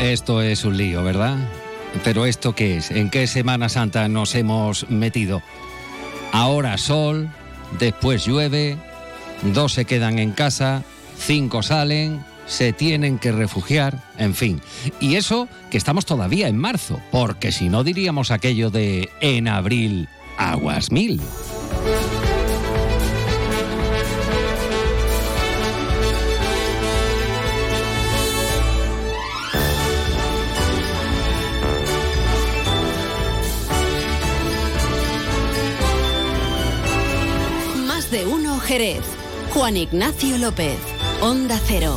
Esto es un lío, ¿verdad? Pero ¿esto qué es? ¿En qué Semana Santa nos hemos metido? Ahora sol, después llueve, 2 se quedan en casa, 5 salen, se tienen que refugiar, en fin. Y eso que estamos todavía en marzo, porque si no diríamos aquello de en abril, aguas mil. De uno Jerez. Juan Ignacio López, Onda Cero.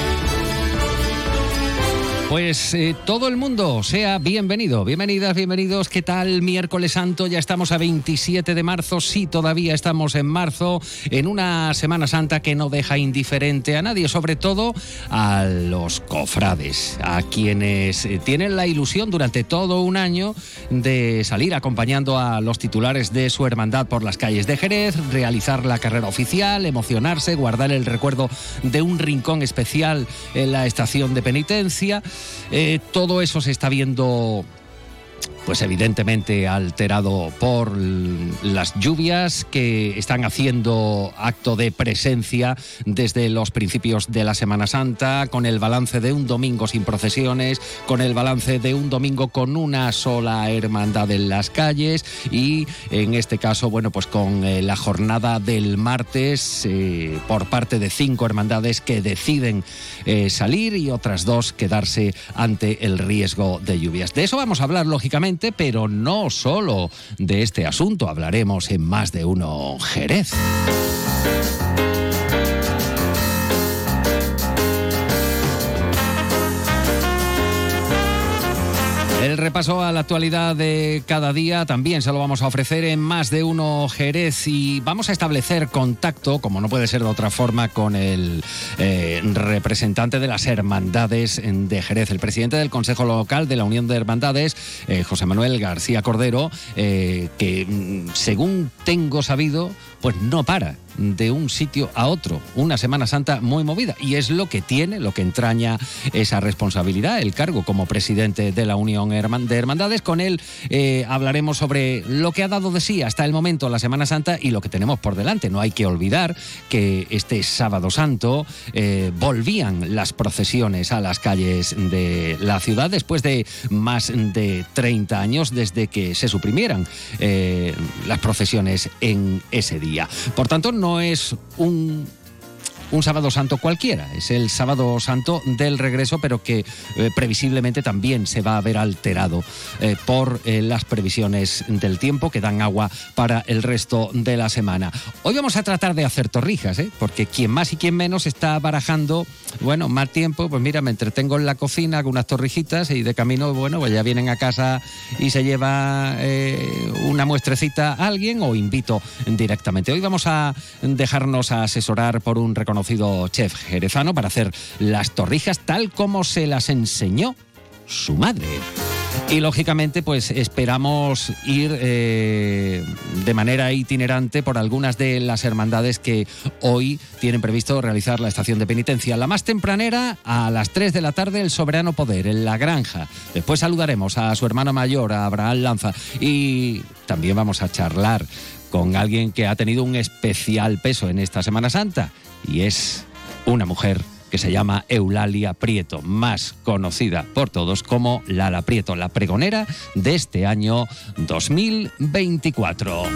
Pues todo el mundo sea bienvenido, bienvenidas, bienvenidos. ¿Qué tal? Miércoles Santo, ya estamos a 27 de marzo, sí, todavía estamos en marzo, en una Semana Santa que no deja indiferente a nadie, sobre todo a los cofrades, a quienes tienen la ilusión durante todo un año de salir acompañando a los titulares de su hermandad por las calles de Jerez, realizar la carrera oficial, emocionarse, guardar el recuerdo de un rincón especial en la estación de penitencia. Todo eso se está viendo, pues evidentemente alterado por las lluvias que están haciendo acto de presencia desde los principios de la Semana Santa, con el balance de un domingo sin procesiones, con el balance de un domingo con una sola hermandad en las calles y en este caso, bueno, pues con la jornada del martes por parte de 5 hermandades que deciden salir y otras 2 quedarse ante el riesgo de lluvias. De eso vamos a hablar, lógicamente, pero no solo de este asunto, hablaremos en Más de Uno Jerez. El repaso a la actualidad de cada día también se lo vamos a ofrecer en Más de Uno Jerez y vamos a establecer contacto, como no puede ser de otra forma, con el representante de las hermandades de Jerez, el presidente del Consejo Local de la Unión de Hermandades, José Manuel García Cordero, que según tengo sabido, pues no para de un sitio a otro, una Semana Santa muy movida, y es lo que tiene, lo que entraña esa responsabilidad, el cargo como presidente de la Unión de Hermandades. Con él hablaremos sobre lo que ha dado de sí hasta el momento la Semana Santa y lo que tenemos por delante. No hay que olvidar que este Sábado Santo volvían las procesiones a las calles de la ciudad después de más de 30 años desde que se suprimieran las procesiones en ese día. Por tanto, no es un Sábado Santo cualquiera, es el Sábado Santo del regreso, pero que previsiblemente también se va a ver alterado por las previsiones del tiempo que dan agua para el resto de la semana. Hoy vamos a tratar de hacer torrijas, porque quien más y quien menos está barajando, bueno, mal tiempo, pues mira, me entretengo en la cocina, hago unas torrijitas y de camino, bueno, pues ya vienen a casa y se lleva una muestrecita a alguien o invito directamente. Hoy vamos a dejarnos asesorar por un reconocido chef jerezano para hacer las torrijas tal como se las enseñó su madre. Y lógicamente pues esperamos ir de manera itinerante por algunas de las hermandades que hoy tienen previsto realizar la estación de penitencia. La más tempranera, a las 3 de la tarde, el Soberano Poder, en La Granja. Después saludaremos a su hermano mayor, a Abraham Lanza, y también vamos a charlar con alguien que ha tenido un especial peso en esta Semana Santa, y es una mujer que se llama Eulalia Prieto, más conocida por todos como Lala Prieto, la pregonera de este año 2024.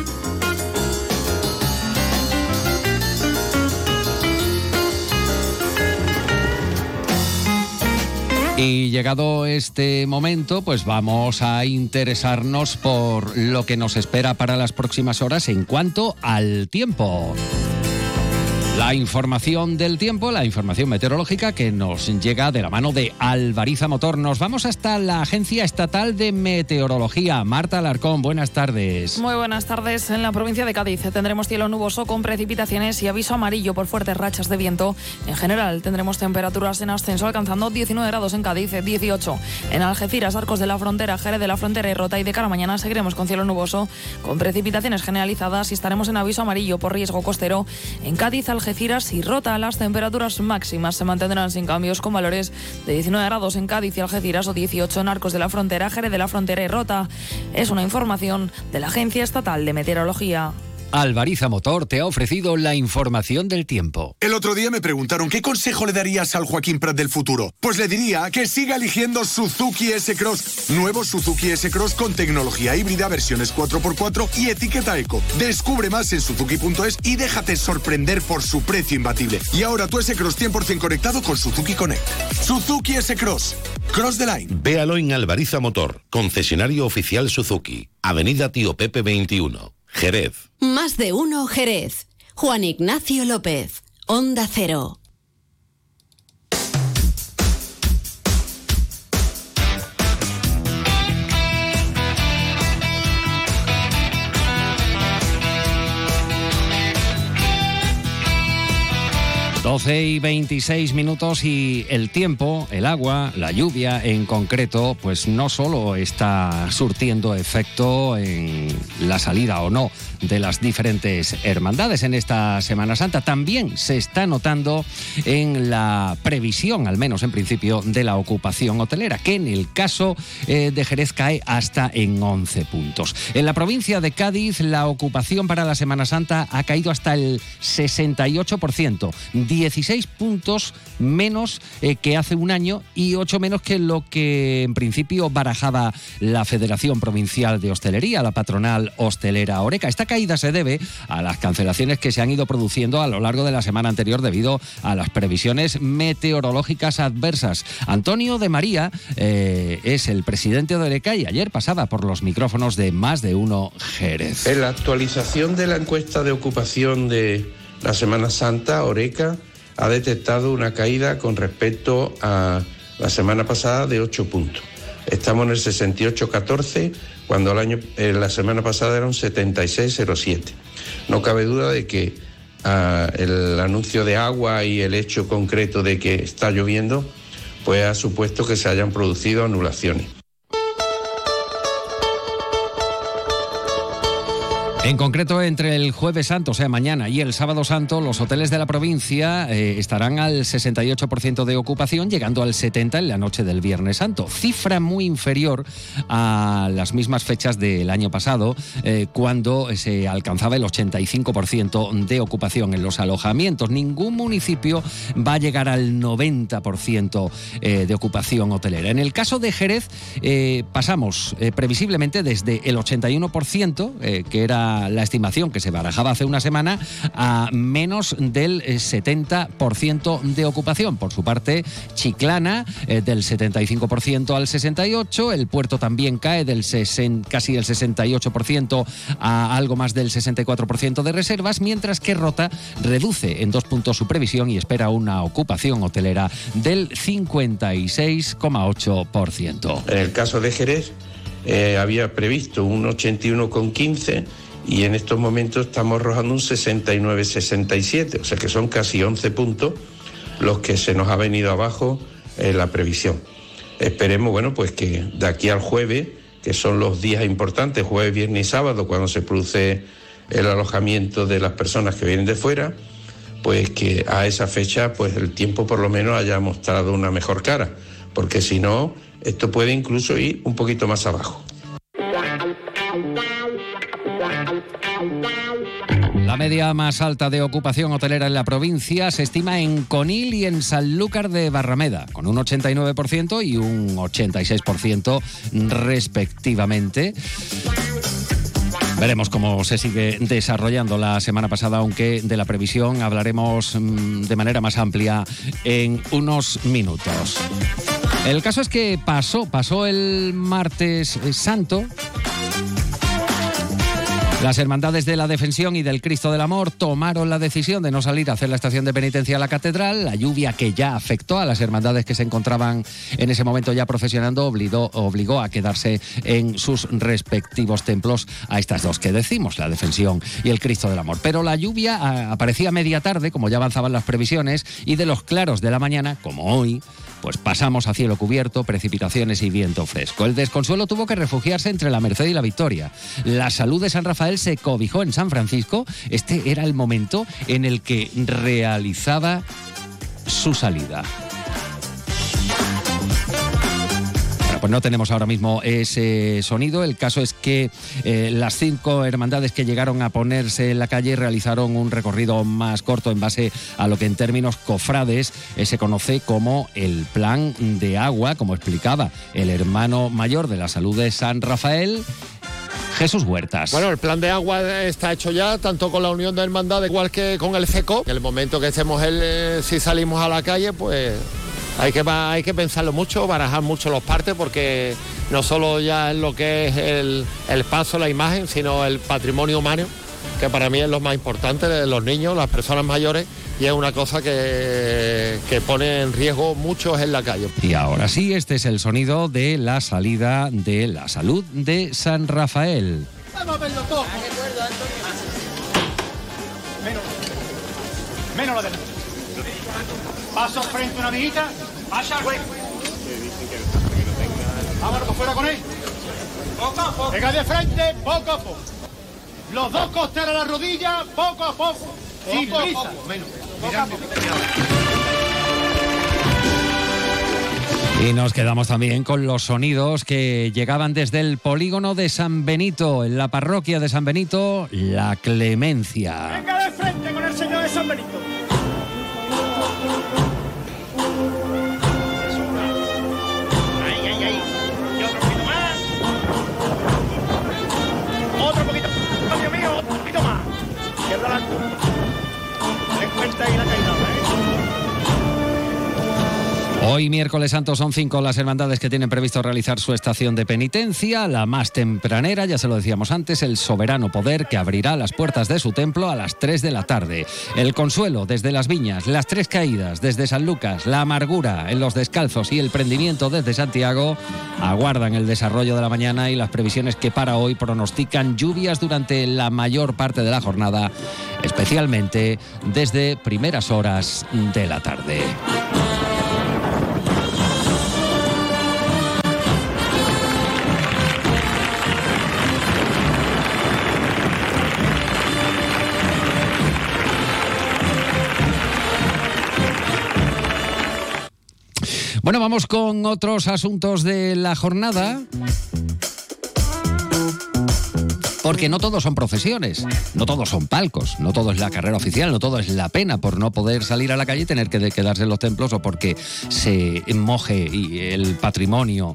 Y llegado este momento, pues vamos a interesarnos por lo que nos espera para las próximas horas en cuanto al tiempo. La información del tiempo, la información meteorológica que nos llega de la mano de Alvariza Motor. Nos vamos hasta la Agencia Estatal de Meteorología. Marta Alarcón, buenas tardes. Muy buenas tardes. En la provincia de Cádiz tendremos cielo nuboso con precipitaciones y aviso amarillo por fuertes rachas de viento. En general tendremos temperaturas en ascenso alcanzando 19 grados en Cádiz, 18 en Algeciras, Arcos de la Frontera, Jerez de la Frontera y Rota, y de cara a mañana seguiremos con cielo nuboso con precipitaciones generalizadas y estaremos en aviso amarillo por riesgo costero en Cádiz, Algeciras, Algeciras y Rota. Las temperaturas máximas se mantendrán sin cambios, con valores de 19 grados en Cádiz y Algeciras o 18 en Arcos de la Frontera, Jerez de la Frontera y Rota. Es una información de la Agencia Estatal de Meteorología. Albariza Motor te ha ofrecido la información del tiempo. El otro día me preguntaron qué consejo le darías al Joaquín Prat del futuro. Pues le diría que siga eligiendo Suzuki S-Cross. Nuevo Suzuki S-Cross con tecnología híbrida, versiones 4x4 y etiqueta eco. Descubre más en suzuki.es y déjate sorprender por su precio imbatible. Y ahora tu S-Cross 100% conectado con Suzuki Connect. Suzuki S-Cross. Cross the line. Véalo en Albariza Motor, concesionario oficial Suzuki. Avenida Tío Pepe 21. Jerez. Más de uno Jerez. Juan Ignacio López. Onda Cero. Doce y 26 minutos y el tiempo, el agua, la lluvia en concreto, pues no solo está surtiendo efecto en la salida o no de las diferentes hermandades en esta Semana Santa, también se está notando en la previsión, al menos en principio, de la ocupación hotelera, que en el caso de Jerez cae hasta en 11 puntos. En la provincia de Cádiz, la ocupación para la Semana Santa ha caído hasta el 68%, 16 puntos menos que hace un año y 8 menos que lo que en principio barajaba la Federación Provincial de Hostelería, la patronal hostelera Horeca. Esta caída se debe a las cancelaciones que se han ido produciendo a lo largo de la semana anterior debido a las previsiones meteorológicas adversas. Antonio de María es el presidente de Horeca y ayer pasaba por los micrófonos de Más de Uno Jerez. En la actualización de la encuesta de ocupación de la Semana Santa, Horeca ha detectado una caída con respecto a la semana pasada de 8 puntos. Estamos en el 68,14, cuando la semana pasada era un 76,07. No cabe duda de que el anuncio de agua y el hecho concreto de que está lloviendo, pues ha supuesto que se hayan producido anulaciones. En concreto, entre el Jueves Santo, o sea, mañana, y el Sábado Santo, los hoteles de la provincia estarán al 68% de ocupación, llegando al 70% en la noche del Viernes Santo. Cifra muy inferior a las mismas fechas del año pasado, cuando se alcanzaba el 85% de ocupación en los alojamientos. Ningún municipio va a llegar al 90% de ocupación hotelera. En el caso de Jerez, pasamos previsiblemente desde el 81%, que era la estimación que se barajaba hace una semana, a menos del 70% de ocupación. Por su parte, Chiclana, del 75% al 68%, el Puerto también cae del casi el 68% a algo más del 64% de reservas, mientras que Rota reduce en 2 puntos su previsión y espera una ocupación hotelera del 56,8%. En el caso de Jerez, había previsto un 81,15 y en estos momentos estamos arrojando un 69,67, o sea que son casi 11 puntos los que se nos ha venido abajo la previsión. Esperemos, bueno, pues que de aquí al jueves, que son los días importantes, jueves, viernes y sábado, cuando se produce el alojamiento de las personas que vienen de fuera, pues que a esa fecha pues el tiempo por lo menos haya mostrado una mejor cara, porque si no, esto puede incluso ir un poquito más abajo. La media más alta de ocupación hotelera en la provincia se estima en Conil y en Sanlúcar de Barrameda, con un 89% y un 86% respectivamente. Veremos cómo se sigue desarrollando la semana pasada, aunque de la previsión hablaremos de manera más amplia en unos minutos. El caso es que pasó el martes santo. Las hermandades de la Defensión y del Cristo del Amor tomaron la decisión de no salir a hacer la estación de penitencia a la catedral. La lluvia que ya afectó a las hermandades que se encontraban en ese momento ya procesionando obligó a quedarse en sus respectivos templos a estas dos que decimos, la Defensión y el Cristo del Amor. Pero la lluvia aparecía a media tarde, como ya avanzaban las previsiones, y de los claros de la mañana, como hoy, pues pasamos a cielo cubierto, precipitaciones y viento fresco. El desconsuelo tuvo que refugiarse entre la Merced y la Victoria. La Salud de San Rafael se cobijó en San Francisco. Este era el momento en el que realizaba su salida. Pues no tenemos ahora mismo ese sonido. El caso es que las 5 hermandades que llegaron a ponerse en la calle realizaron un recorrido más corto en base a lo que en términos cofrades se conoce como el plan de agua, como explicaba el hermano mayor de la Salud de San Rafael, Jesús Huertas. Bueno, el plan de agua está hecho ya, tanto con la Unión de Hermandades igual que con el CECO. En el momento que estemos si salimos a la calle, pues hay que pensarlo mucho, barajar mucho los partes, porque no solo ya es lo que es el paso, la imagen, sino el patrimonio humano, que para mí es lo más importante, de los niños, las personas mayores, y es una cosa que pone en riesgo muchos en la calle. Y ahora sí, este es el sonido de la salida de la Salud de San Rafael. Vamos a verlo todo. Menos la derecha. Paso frente a una amiguita. Pasa, güey. Vámonos por fuera con él. Poco a poco. Venga de frente, poco a poco. Los dos costeros a la rodilla, poco a poco. Sin prisa. Menos. Y nos quedamos también con los sonidos que llegaban desde el polígono de San Benito, en la parroquia de San Benito, La Clemencia. Venga de frente con el señor de San Benito. Ahí. Y otro poquito más. Otro poquito. Dios mío, otro poquito más. Cierra la curva. Ten cuenta ahí la caída, Hoy, miércoles santo, son 5 las hermandades que tienen previsto realizar su estación de penitencia. La más tempranera, ya se lo decíamos antes, el Soberano Poder, que abrirá las puertas de su templo a las 3 de la tarde. El Consuelo desde Las Viñas, las Tres Caídas desde San Lucas, la Amargura en Los Descalzos y el Prendimiento desde Santiago aguardan el desarrollo de la mañana, y las previsiones que para hoy pronostican lluvias durante la mayor parte de la jornada, especialmente desde primeras horas de la tarde. Bueno, vamos con otros asuntos de la jornada. Porque no todos son procesiones, no todos son palcos, no todo es la carrera oficial, no todo es la pena por no poder salir a la calle y tener que quedarse en los templos, o porque se moje el patrimonio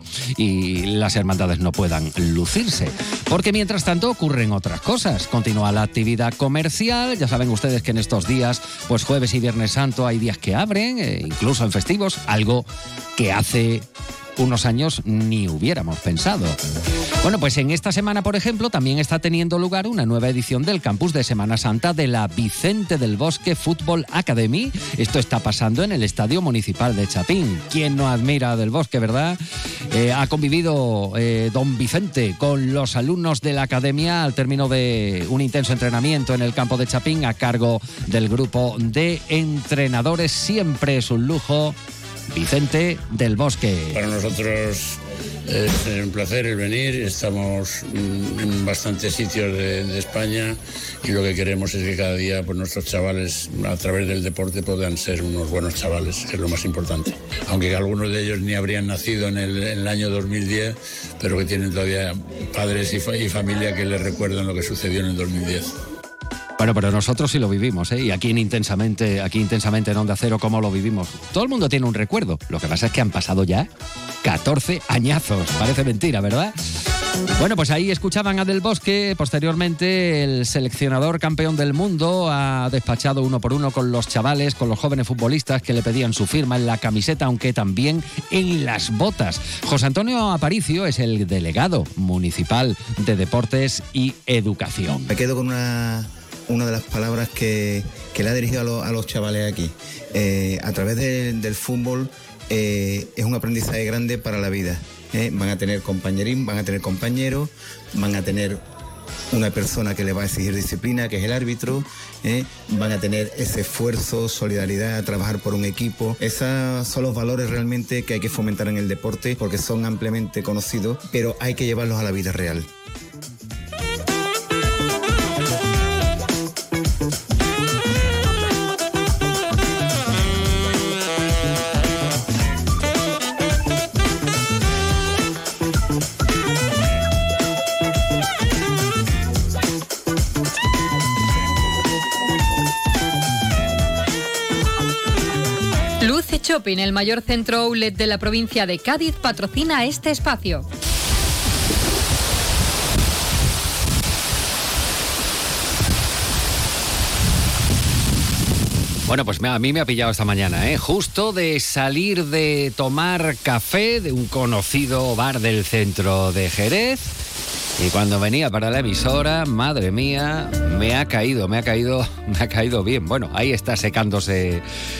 y las hermandades no puedan lucirse. Porque mientras tanto ocurren otras cosas. Continúa la actividad comercial. Ya saben ustedes que en estos días, pues jueves y viernes santo, hay días que abren, incluso en festivos, algo que hace unos años ni hubiéramos pensado. Bueno, pues en esta semana, por ejemplo, también está teniendo lugar una nueva edición del campus de Semana Santa de la Vicente del Bosque Football Academy. Esto está pasando en el Estadio Municipal de Chapín. ¿Quién no admira a Del Bosque, verdad? Ha convivido don Vicente con los alumnos de la academia al término de un intenso entrenamiento en el campo de Chapín a cargo del grupo de entrenadores. Siempre es un lujo Vicente del Bosque. Para nosotros es un placer el venir. Estamos en bastantes sitios de España, y lo que queremos es que cada día pues, nuestros chavales, a través del deporte, puedan ser unos buenos chavales, que es lo más importante. Aunque algunos de ellos ni habrían nacido en el año 2010, pero que tienen todavía padres y familia que les recuerdan lo que sucedió en el 2010. Bueno, pero nosotros sí lo vivimos, ¿eh? Y aquí intensamente en Onda Cero, ¿cómo lo vivimos? Todo el mundo tiene un recuerdo. Lo que pasa es que han pasado ya 14 añazos. Parece mentira, ¿verdad? Bueno, pues ahí escuchaban a Del Bosque. Posteriormente, el seleccionador campeón del mundo ha despachado uno por uno con los chavales, con los jóvenes futbolistas que le pedían su firma en la camiseta, aunque también en las botas. José Antonio Aparicio es el delegado municipal de Deportes y Educación. Me quedo con una de las palabras que le ha dirigido a los chavales aquí. A través del fútbol es un aprendizaje grande para la vida. Van a tener compañerismo, van a tener compañeros, van a tener una persona que le va a exigir disciplina, que es el árbitro, van a tener ese esfuerzo, solidaridad, trabajar por un equipo. Esos son los valores realmente que hay que fomentar en el deporte, porque son ampliamente conocidos, pero hay que llevarlos a la vida real. Luce Shopping, el mayor centro outlet de la provincia de Cádiz, patrocina este espacio. Bueno, pues a mí me ha pillado esta mañana, justo de salir de tomar café de un conocido bar del centro de Jerez. Y cuando venía para la emisora, madre mía, me ha caído bien. Bueno, ahí está secándose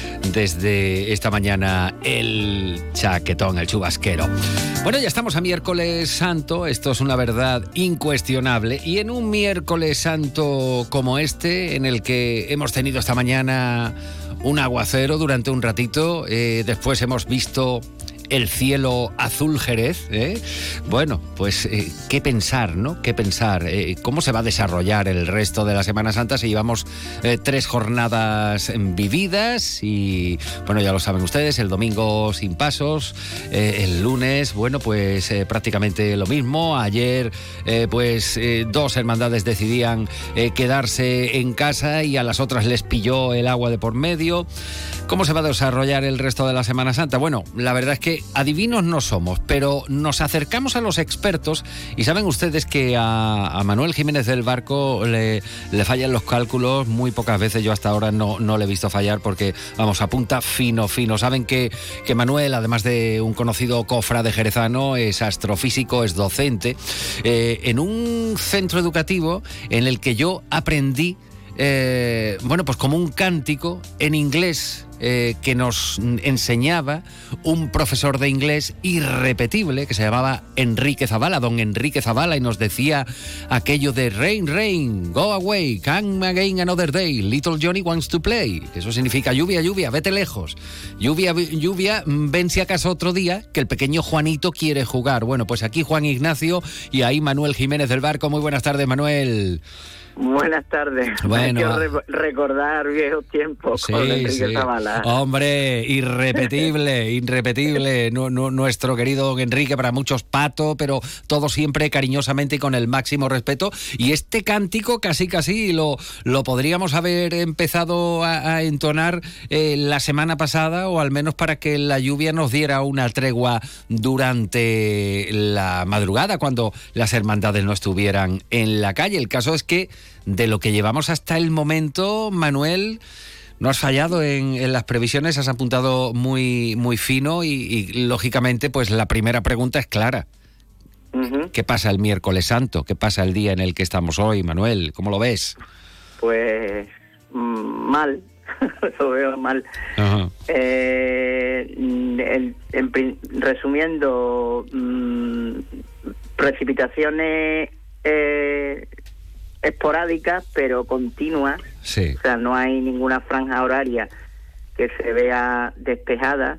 desde esta mañana el chaquetón, el chubasquero. Bueno, ya estamos a miércoles santo, esto es una verdad incuestionable. Y en un miércoles santo como este, en el que hemos tenido esta mañana un aguacero durante un ratito, después hemos visto el cielo azul Jerez, Bueno, pues qué pensar, ¿no? ¿Qué pensar? ¿Cómo se va a desarrollar el resto de la Semana Santa si llevamos 3 jornadas vividas? Y bueno, ya lo saben ustedes, el domingo sin pasos, el lunes, bueno, pues prácticamente lo mismo. Ayer, pues 2 hermandades decidían quedarse en casa y a las otras les pilló el agua de por medio. ¿Cómo se va a desarrollar el resto de la Semana Santa? Bueno, la verdad es que adivinos no somos, pero nos acercamos a los expertos y saben ustedes que a Manuel Jiménez del Barco le fallan los cálculos muy pocas veces. Yo hasta ahora no le he visto fallar porque, vamos, apunta fino. Saben que Manuel, además de un conocido cofrade jerezano, es astrofísico, es docente, en un centro educativo en el que yo aprendí, bueno, pues como un cántico en inglés, que nos enseñaba un profesor de inglés irrepetible que se llamaba Enrique Zavala, don Enrique Zavala, y nos decía aquello de rain, rain, go away, come again another day, little Johnny wants to play. Eso significa lluvia, lluvia, vete lejos. Lluvia, lluvia, ven si acaso otro día, que el pequeño Juanito quiere jugar. Bueno, pues aquí Juan Ignacio y ahí Manuel Jiménez del Barco. Muy buenas tardes, Manuel. Buenas tardes. Bueno, hay que recordar viejos tiempos con Enrique Zavala. Hombre, irrepetible. Nuestro querido don Enrique, para muchos pato, pero todo siempre cariñosamente y con el máximo respeto. Y este cántico casi lo podríamos haber empezado a entonar la semana pasada, o al menos para que la lluvia nos diera una tregua durante la madrugada, cuando las hermandades no estuvieran en la calle. El caso es que de lo que llevamos hasta el momento, Manuel, no has fallado en las previsiones, has apuntado muy fino y lógicamente pues la primera pregunta es clara. Uh-huh. ¿Qué pasa el miércoles santo? ¿Qué pasa el día en el que estamos hoy, Manuel? ¿Cómo lo ves? Pues mal, lo veo mal. Uh-huh. Resumiendo, precipitaciones esporádicas pero continuas. Sí. O sea, no hay ninguna franja horaria que se vea despejada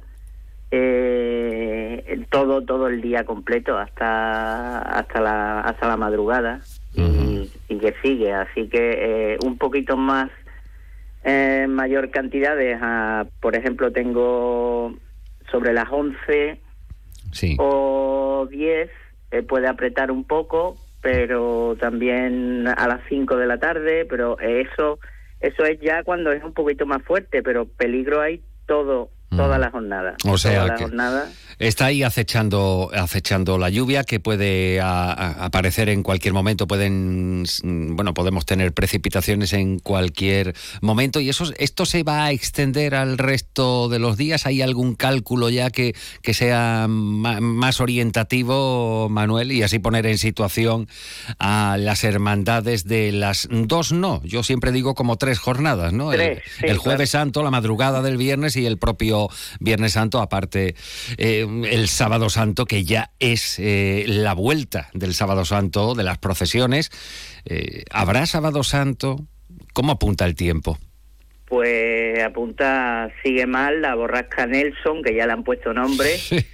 todo el día completo hasta la madrugada. Uh-huh. y que sigue, así que un poquito más mayor cantidades, por ejemplo tengo sobre las 11 sí. o 10 puede apretar un poco, pero también a las 5 de la tarde, pero eso es ya cuando es un poquito más fuerte, pero peligro hay toda la jornada. O sea, toda la jornada. Está ahí acechando la lluvia, que puede aparecer en cualquier momento. Podemos tener precipitaciones en cualquier momento, y esto se va a extender al resto de los días. ¿Hay algún cálculo ya que sea más orientativo, Manuel, y así poner en situación a las hermandades de las 2, yo siempre digo como 3 jornadas, ¿no? 3, el Jueves Santo, la madrugada del viernes y el propio propio Viernes Santo, aparte el Sábado Santo, que ya es la vuelta del Sábado Santo, de las procesiones. ¿Habrá Sábado Santo? ¿Cómo apunta el tiempo? Pues apunta, sigue mal, la borrasca Nelson, que ya le han puesto nombre.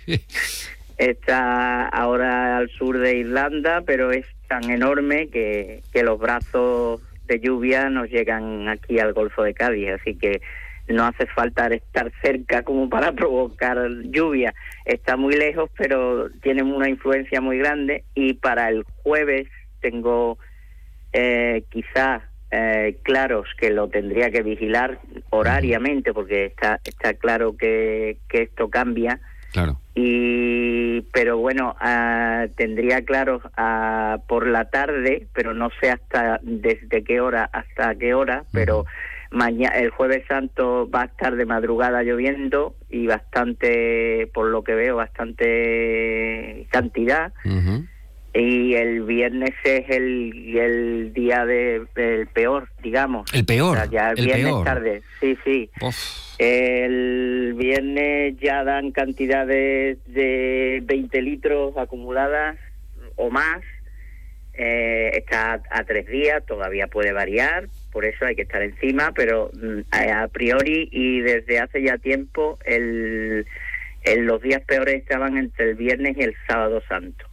Está ahora al sur de Irlanda, pero es tan enorme que los brazos de lluvia nos llegan aquí al Golfo de Cádiz, así que no hace falta estar cerca como para provocar lluvia. Está muy lejos, pero tiene una influencia muy grande, y para el jueves tengo quizás claros que lo tendría que vigilar horariamente, porque está claro que esto cambia. Claro. Pero bueno, tendría claros por la tarde, pero no sé desde qué hora hasta qué hora, pero el Jueves Santo va a estar de madrugada lloviendo, y bastante, por lo que veo, bastante cantidad. Y el viernes es el día del peor, digamos. ¿El peor? O sea, ya el viernes peor. Tarde, sí. Uf. El viernes ya dan cantidades de 20 litros acumuladas o más. Está a 3 días, todavía puede variar, por eso hay que estar encima, pero a priori y desde hace ya tiempo los días peores estaban entre el viernes y el Sábado Santo.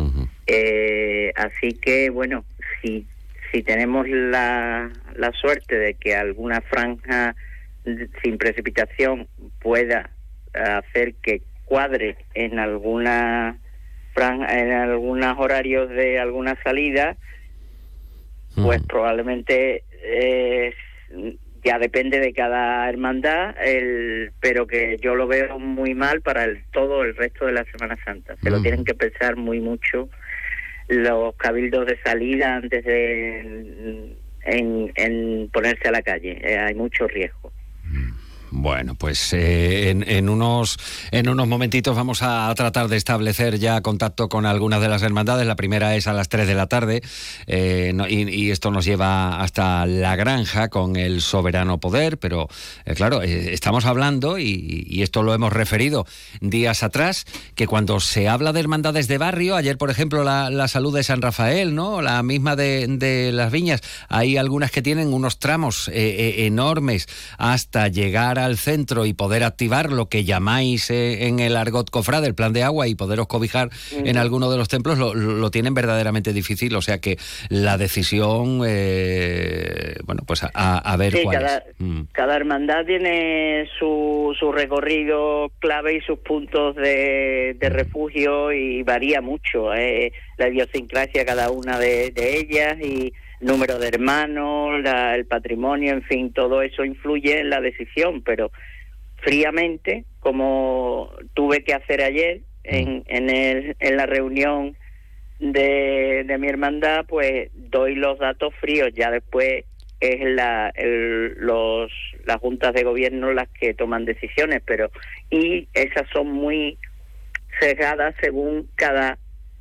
Así que bueno, si tenemos la suerte de que alguna franja sin precipitación pueda hacer que cuadre en algunos horarios de alguna salida, pues probablemente ya depende de cada hermandad, pero que yo lo veo muy mal para todo el resto de la Semana Santa. Se lo tienen que pensar muy mucho los cabildos de salida antes de en ponerse a la calle. Hay mucho riesgo. Bueno, pues en unos momentitos vamos a tratar de establecer ya contacto con algunas de las hermandades. La primera es a las 3 de la tarde y esto nos lleva hasta La Granja con el Soberano Poder, pero claro, estamos hablando, y esto lo hemos referido días atrás, que cuando se habla de hermandades de barrio, ayer por ejemplo la Salud de San Rafael, ¿no? La misma de Las Viñas, hay algunas que tienen unos tramos enormes hasta llegar al centro y poder activar lo que llamáis en el argot cofrade, el plan de agua, y poderos cobijar en alguno de los templos, lo tienen verdaderamente difícil. O sea que la decisión, bueno, pues a ver sí, cuál es. Cada hermandad tiene su recorrido clave y sus puntos de refugio, y varía mucho la idiosincrasia cada una de ellas, y número de hermanos, el patrimonio, en fin, todo eso influye en la decisión, pero fríamente, como tuve que hacer ayer en la reunión de mi hermandad, pues doy los datos fríos. Ya después es las juntas de gobierno las que toman decisiones, y esas son muy sesgadas según cada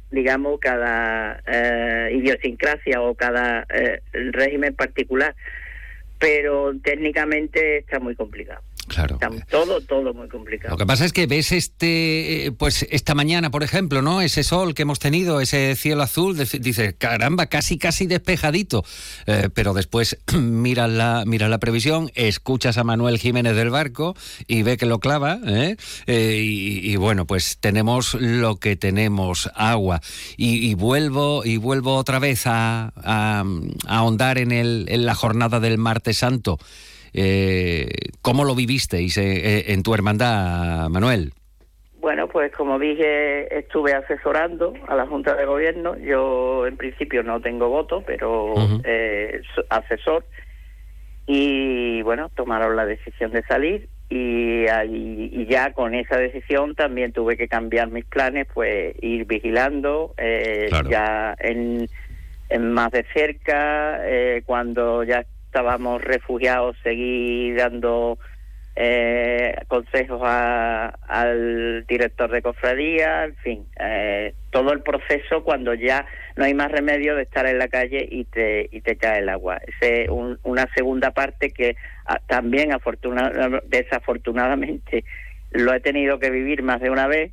idiosincrasia o cada régimen particular, pero técnicamente está muy complicado. Claro. Está todo muy complicado. Lo que pasa es que ves pues esta mañana, por ejemplo, ¿no? Ese sol que hemos tenido, ese cielo azul, dices, caramba, casi despejadito. Pero después miras la previsión, escuchas a Manuel Jiménez del Barco y ve que lo clava, y bueno, pues tenemos lo que tenemos, agua. Y vuelvo otra vez a ahondar en la jornada del Martes Santo. ¿Cómo lo vivisteis en tu hermandad, Manuel? Bueno, pues como dije, estuve asesorando a la Junta de Gobierno. Yo en principio no tengo voto, pero asesor. Y bueno, tomaron la decisión de salir, y ya con esa decisión también tuve que cambiar mis planes, pues ir vigilando ya en más de cerca, cuando ya estábamos refugiados, seguí dando consejos al director de cofradía, en fin, todo el proceso cuando ya no hay más remedio de estar en la calle y te cae el agua. Es una segunda parte que también desafortunadamente lo he tenido que vivir más de una vez.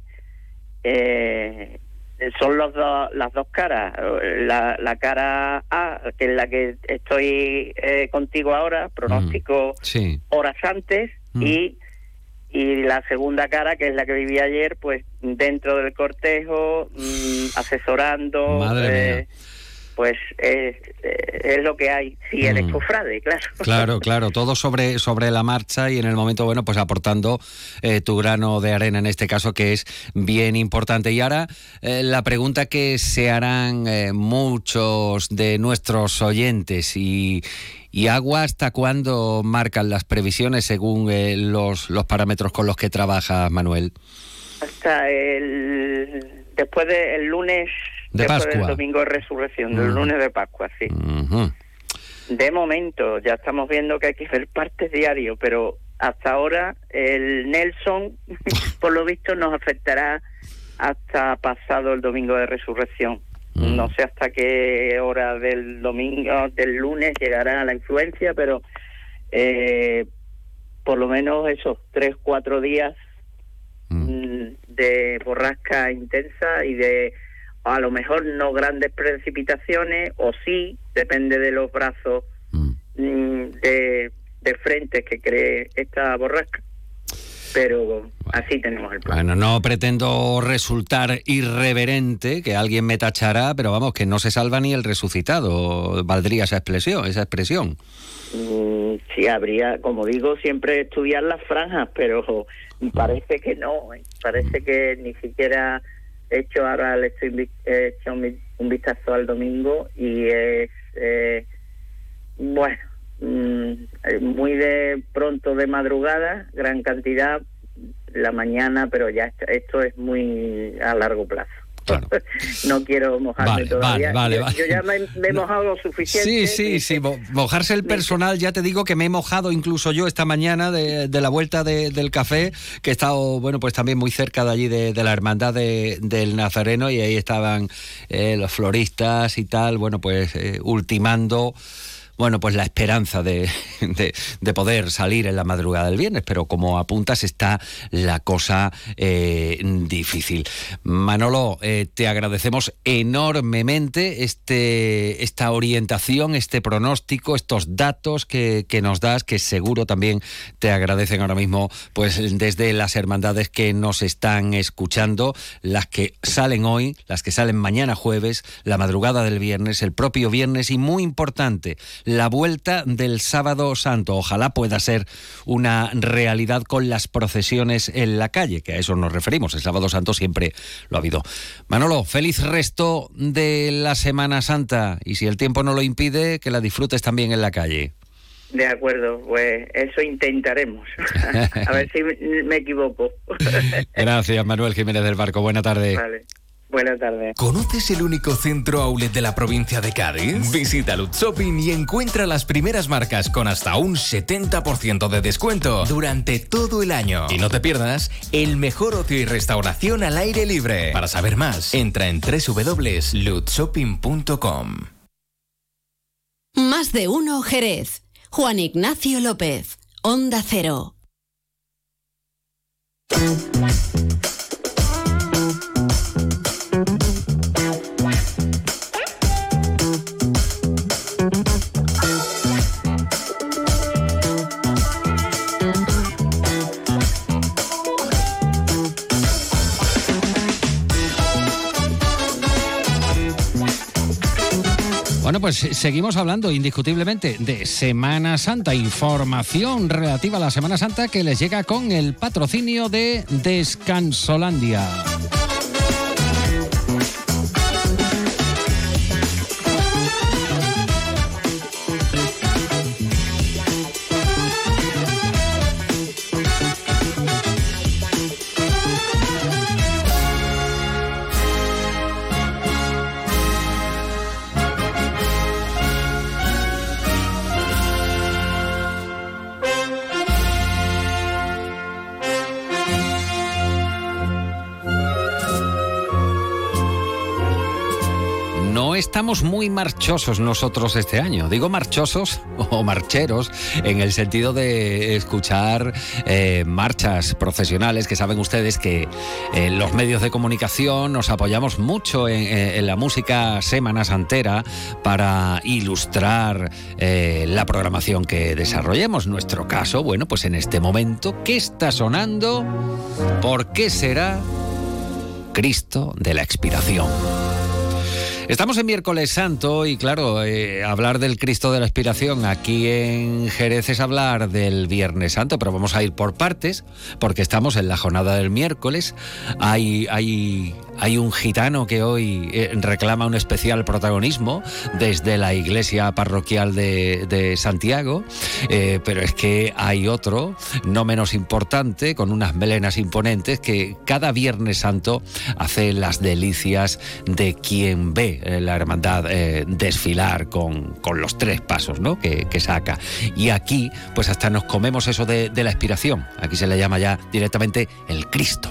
Son las dos caras, la cara A, que es la que estoy contigo ahora, pronóstico horas antes, y la segunda cara, que es la que viví ayer, pues dentro del cortejo, asesorando. Madre mía. Pues es lo que hay, si eres cofrade, claro. Claro, todo sobre la marcha y en el momento, bueno, pues aportando tu grano de arena en este caso, que es bien importante. Y ahora la pregunta que se harán muchos de nuestros oyentes, ¿y agua hasta cuándo marcan las previsiones según los parámetros con los que trabajas, Manuel? Hasta después del lunes... Después del domingo de resurrección, del lunes de Pascua, sí. De momento, ya estamos viendo que hay que ver partes diario, pero hasta ahora el Nelson, por lo visto, nos afectará hasta pasado el domingo de resurrección. No sé hasta qué hora del lunes llegará la influencia, pero por lo menos esos 3-4 días de borrasca intensa y de... a lo mejor no grandes precipitaciones, o sí, depende de los brazos de frente que cree esta borrasca. Pero así tenemos el plan. Bueno, no pretendo resultar irreverente, que alguien me tachará, pero vamos, que no se salva ni el resucitado, valdría esa expresión. Sí, habría, como digo, siempre estudiar las franjas, pero parece que no, parece que ni siquiera... ahora le estoy hecho un vistazo al domingo y es muy de pronto de madrugada, gran cantidad la mañana, pero ya esto es muy a largo plazo. Claro. No quiero mojarme todavía. Yo ya me he mojado lo suficiente. Sí. Mojarse el personal, ya te digo que me he mojado incluso yo esta mañana de la vuelta del café, que he estado, bueno, pues también muy cerca de allí de la hermandad del Nazareno, y ahí estaban los floristas y tal, bueno, pues ultimando... Bueno, pues la esperanza de poder salir en la madrugada del viernes, pero como apuntas está la cosa difícil. Manolo, te agradecemos enormemente esta orientación, este pronóstico, estos datos que nos das, que seguro también te agradecen ahora mismo pues desde las hermandades que nos están escuchando, las que salen hoy, las que salen mañana jueves, la madrugada del viernes, el propio viernes y, muy importante, la vuelta del Sábado Santo. Ojalá pueda ser una realidad con las procesiones en la calle, que a eso nos referimos. El Sábado Santo siempre lo ha habido. Manolo, feliz resto de la Semana Santa, y si el tiempo no lo impide, que la disfrutes también en la calle. De acuerdo, pues eso intentaremos. A ver si me equivoco. Gracias, Manuel Jiménez del Barco. Buena tarde. Vale. Buenas tardes. ¿Conoces el único centro outlet de la provincia de Cádiz? Visita Lutz Shopping y encuentra las primeras marcas con hasta un 70% de descuento durante todo el año. Y no te pierdas el mejor ocio y restauración al aire libre. Para saber más, entra en www.lutzshopping.com. Más de uno Jerez. Juan Ignacio López, Onda Cero. Bueno, pues seguimos hablando indiscutiblemente de Semana Santa, información relativa a la Semana Santa que les llega con el patrocinio de Descansolandia. estamos muy marchosos nosotros este año. Digo marchosos o marcheros en el sentido de escuchar marchas procesionales, que saben ustedes que los medios de comunicación nos apoyamos mucho en la música Semana Santera para ilustrar la programación que desarrollemos. Nuestro caso, bueno, pues en este momento, ¿qué está sonando? ¿Por qué será? Cristo de la Expiración. Estamos en Miércoles Santo y claro, hablar del Cristo de la Expiración aquí en Jerez es hablar del Viernes Santo, pero vamos a ir por partes porque estamos en la jornada del miércoles. Hay un gitano que hoy reclama un especial protagonismo desde la iglesia parroquial de Santiago, pero es que hay otro, no menos importante, con unas melenas imponentes, que cada Viernes Santo hace las delicias de quien ve la hermandad desfilar con los 3 pasos, ¿no? que saca. Y aquí, pues hasta nos comemos eso de la expiración. Aquí se le llama ya directamente el Cristo.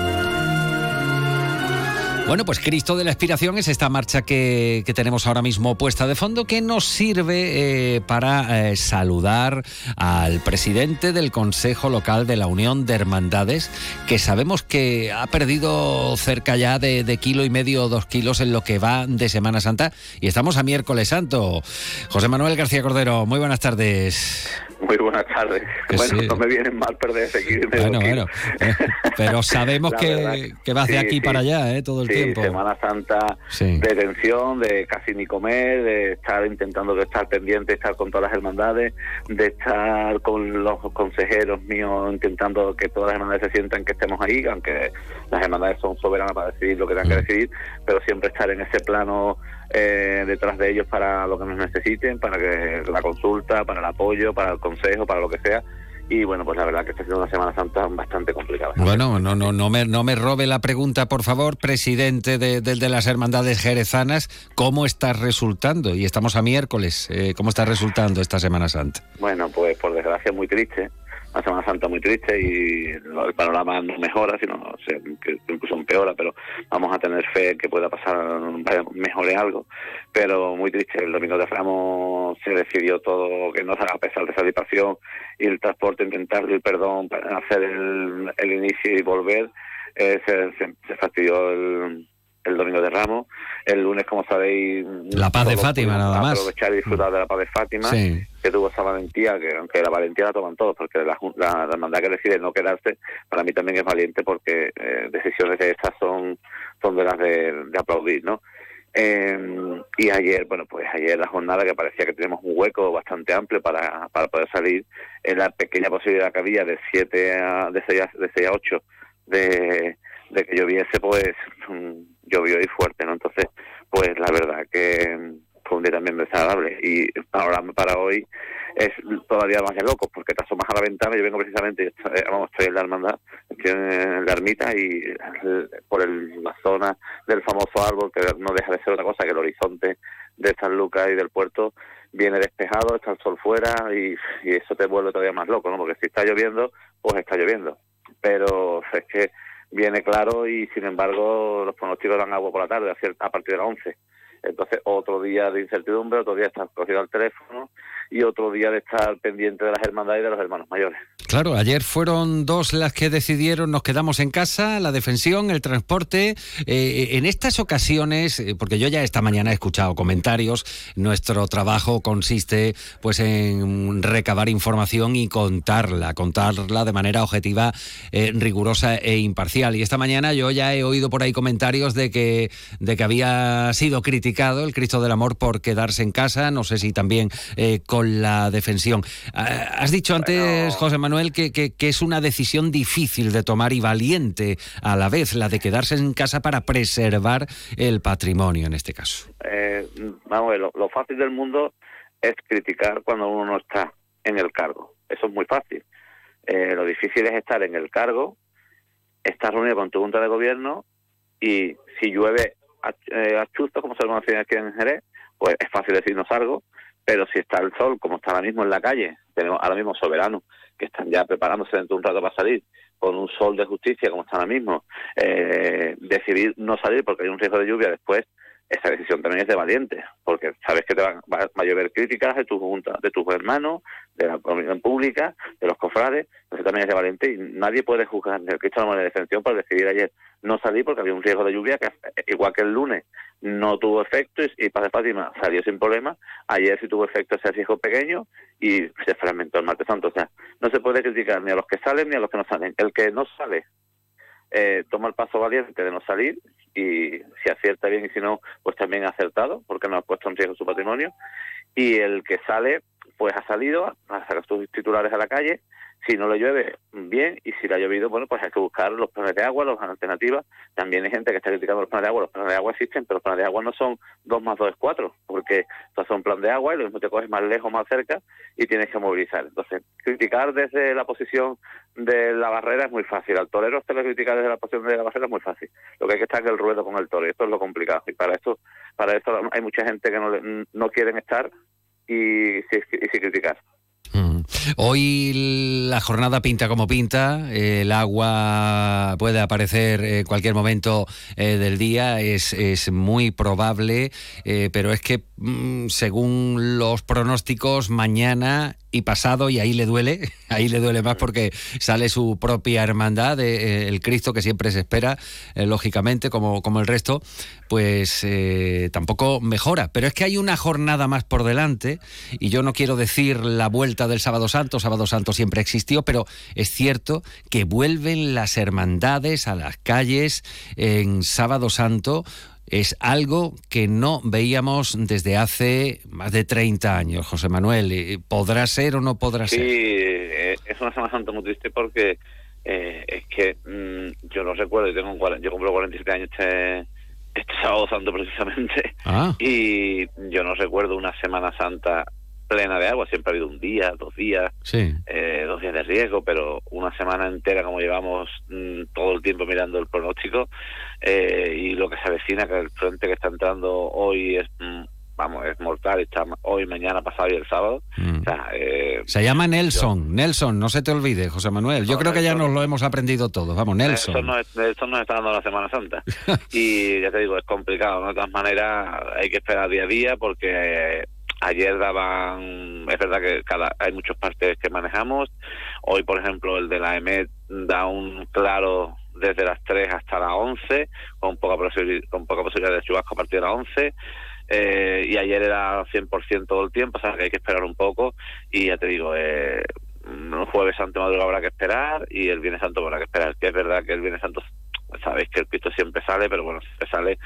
Bueno, pues Cristo de la Expiración es esta marcha que tenemos ahora mismo puesta de fondo, que nos sirve para saludar al presidente del Consejo Local de la Unión de Hermandades, que sabemos que ha perdido cerca ya de 1,5 kilos o 2 kilos en lo que va de Semana Santa, y estamos a Miércoles Santo. José Manuel García Cordero, muy buenas tardes. Muy buenas tardes. Que bueno, sí. No me vienen mal perder ese kilo. Bueno, pero sabemos que vas de aquí para allá, todo el tiempo. Semana Santa de tensión, de casi ni comer, de estar intentando estar pendiente, estar con todas las hermandades, de estar con los consejeros míos intentando que todas las hermandades se sientan que estemos ahí, aunque las hermandades son soberanas para decidir lo que tengan que decidir, pero siempre estar en ese plano detrás de ellos para lo que nos necesiten, para que la consulta, para el apoyo, para el consejo, para lo que sea. Y bueno, pues la verdad que está siendo una Semana Santa bastante complicada. Bueno, no me robe la pregunta, por favor, presidente de las hermandades jerezanas, ¿cómo está resultando? Y estamos a miércoles, ¿cómo está resultando esta Semana Santa? Bueno, pues por desgracia muy triste, una Semana Santa muy triste, y el panorama no mejora, sino que incluso empeora, pero vamos a tener fe que pueda pasar, mejore algo, pero muy triste. El domingo de Ramos se decidió todo, que no se haga, a pesar de esa disipación y el transporte, intentar el perdón, para hacer el inicio y volver, se fastidió el domingo de Ramos. El lunes, como sabéis, la paz de Fátima, nada más. Aprovechar y disfrutar de la paz de Fátima, sí, que tuvo esa valentía, que aunque la valentía la toman todos, porque la hermandad que decide no quedarse, para mí también es valiente, porque decisiones de estas son de las de aplaudir, ¿no? Y ayer, bueno, pues ayer la jornada, que parecía que teníamos un hueco bastante amplio para poder salir, en la pequeña posibilidad que había de 6 a 8 de que lloviese, pues llovió y fuerte, ¿no? Entonces, pues la verdad que fue un día también desagradable, y ahora para hoy es todavía más de locos, porque te asomas a la ventana. Yo vengo precisamente, estoy en la hermandad, estoy en la ermita, y por la zona del famoso árbol, que no deja de ser otra cosa que el horizonte de San Lucas y del puerto, viene despejado, está el sol fuera, y eso te vuelve todavía más loco, ¿no? Porque si está lloviendo, pues está lloviendo, pero es que viene claro, y sin embargo los pronósticos dan agua por la tarde a partir de las 11. Entonces, otro día de incertidumbre, otro día de estar cogido al teléfono, y otro día de estar pendiente de las hermandades y de los hermanos mayores. Claro, ayer fueron 2 las que decidieron nos quedamos en casa, la defensión, el transporte. En estas ocasiones, porque yo ya esta mañana he escuchado comentarios, nuestro trabajo consiste pues en recabar información y contarla de manera objetiva, rigurosa e imparcial. Y esta mañana yo ya he oído por ahí comentarios de que había sido criticado el Cristo del Amor por quedarse en casa, no sé si también con la defensión. Has dicho antes, José Manuel, que es una decisión difícil de tomar y valiente a la vez, la de quedarse en casa para preservar el patrimonio en este caso. Vamos a ver, lo fácil del mundo es criticar cuando uno no está en el cargo. Eso es muy fácil. Lo difícil es estar en el cargo, estar reunido con tu junta de gobierno, y si llueve a chustos, como se lo conocen aquí en Jerez, pues es fácil decir no salgo. Pero si está el sol, como está ahora mismo en la calle, tenemos ahora mismo soberanos que están ya preparándose dentro de un rato para salir, con un sol de justicia como está ahora mismo, decidir no salir porque hay un riesgo de lluvia después, esa decisión también es de valiente, porque sabes que va a llover críticas de tu junta, de tus hermanos, de la opinión pública, de los cofrades. Entonces también es de valiente y nadie puede juzgar ni al Cristo de la Defensión por decidir ayer no salir porque había un riesgo de lluvia que, igual que el lunes, no tuvo efecto y Paz de Fátima salió sin problema. Ayer sí tuvo efecto ese riesgo pequeño y se fragmentó el martes santo. O sea, no se puede criticar ni a los que salen ni a los que no salen. El que no sale toma el paso valiente de no salir y si acierta bien y si no, pues también ha acertado porque no ha puesto en riesgo su patrimonio. Y el que sale, pues ha salido a sacar sus titulares a la calle. Si no le llueve, bien, y si le ha llovido, bueno, pues hay que buscar los planes de agua, las alternativas. También hay gente que está criticando los planes de agua. Los planes de agua existen, pero los planes de agua no son 2 más 2 es 4, porque estos son plan de agua y lo mismo te coges más lejos, más cerca y tienes que movilizar. Entonces, criticar desde la posición de la barrera es muy fácil. Al torero se le critica desde la posición de la barrera es muy fácil. Lo que hay que estar en el ruedo con el toro, y esto es lo complicado. Y para esto hay mucha gente que no quieren estar y criticar. Hoy la jornada pinta como pinta, el agua puede aparecer en cualquier momento del día, es muy probable, pero es que según los pronósticos, mañana y pasado, y ahí le duele más porque sale su propia hermandad, el Cristo que siempre se espera, lógicamente, como el resto, pues tampoco mejora. Pero es que hay una jornada más por delante, y yo no quiero decir la vuelta del Sábado Santo siempre existió, pero es cierto que vuelven las hermandades a las calles en Sábado Santo. Es algo que no veíamos desde hace más de 30 años, José Manuel. ¿Podrá ser o no podrá ser? Sí, es una Semana Santa muy triste porque es que yo no recuerdo, yo cumplo 47 años este Sábado Santo precisamente, y yo no recuerdo una Semana Santa plena de agua. Siempre ha habido un día, 2 días, 2 días de riesgo, pero una semana entera como llevamos todo el tiempo mirando el pronóstico y lo que se avecina, que el frente que está entrando hoy es mortal, está hoy, mañana, pasado y el sábado. O sea, se llama Nelson, no se te olvide, José Manuel. Yo creo que ya nos lo hemos aprendido todos. Vamos, Nelson. Nelson nos está dando la Semana Santa. Y ya te digo, es complicado, ¿no? De todas maneras, hay que esperar día a día porque ayer daban, es verdad que hay muchos partes que manejamos. Hoy, por ejemplo, el de la EMET da un claro desde las 3 hasta las 11, con poca posibilidad de chubasco a partir de las 11. Y ayer era 100% todo el tiempo, o sea que hay que esperar un poco. Y ya te digo, el Jueves Santo madrugada habrá que esperar y el Viernes Santo habrá que esperar. Que es verdad que el Viernes Santo, sabéis que el Cristo siempre sale, pero bueno, siempre sale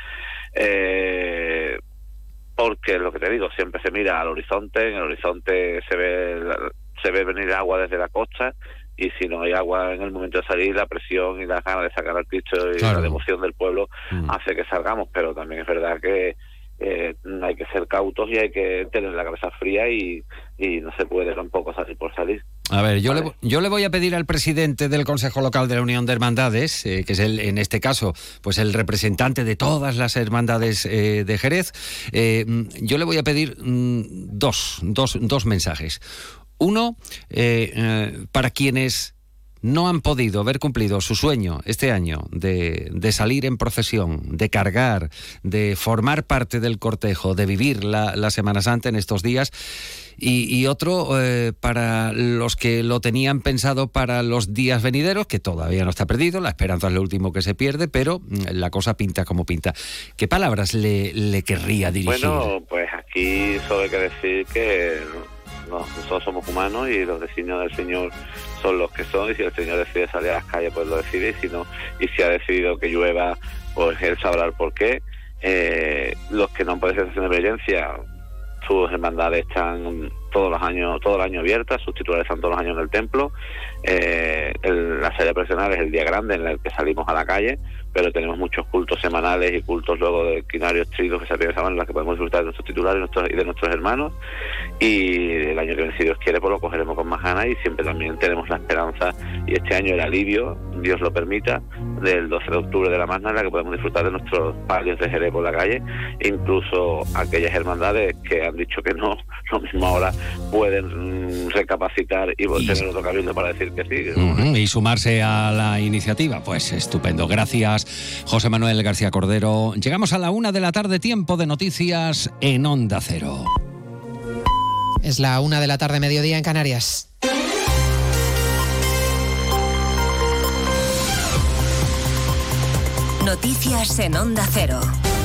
porque lo que te digo, siempre se mira al horizonte. En el horizonte se ve venir agua desde la costa, y si no hay agua en el momento de salir, la presión y las ganas de sacar al Cristo y la devoción del pueblo hace que salgamos. Pero también es verdad que hay que ser cautos y hay que tener la cabeza fría y no se puede tampoco salir por salir. A ver, yo le voy a pedir al presidente del Consejo Local de la Unión de Hermandades, que es en este caso, pues el representante de todas las hermandades de Jerez, yo le voy a pedir dos mensajes. Uno, para quienes no han podido haber cumplido su sueño este año de salir en procesión, de cargar, de formar parte del cortejo, de vivir la Semana Santa en estos días. Y otro para los que lo tenían pensado para los días venideros, que todavía no está perdido, la esperanza es lo último que se pierde, pero la cosa pinta como pinta. ¿Qué palabras le querría dirigir? Bueno, pues aquí solo hay que decir que nosotros somos humanos y los designios del Señor son los que son, y si el Señor decide salir a las calles, pues lo decide, y si ha decidido que llueva, pues Él sabrá el porqué. Los que no han podido hacer de emergencia, sus hermandades están todo el año abiertas, sus titulares están todos los años en el templo. La serie profesional es el día grande en el que salimos a la calle, pero tenemos muchos cultos semanales y cultos luego de quinarios tríos que se realizan en los que podemos disfrutar de nuestros titulares y de nuestros hermanos. Y el año que viene, si Dios quiere, pues lo cogeremos con más ganas, y siempre también tenemos la esperanza, y este año el alivio, Dios lo permita, del 12 de octubre de la Magna, en la que podemos disfrutar de nuestros palios de Jerez por la calle. Incluso aquellas hermandades que han dicho que no, lo mismo ahora pueden recapacitar y tener otro cabildo para decir que sí. Y sumarse a la iniciativa. Pues estupendo. Gracias, José Manuel García Cordero. Llegamos a la 1:00 p.m, tiempo de noticias en Onda Cero. Es la 1:00 p.m, mediodía en Canarias. Noticias en Onda Cero.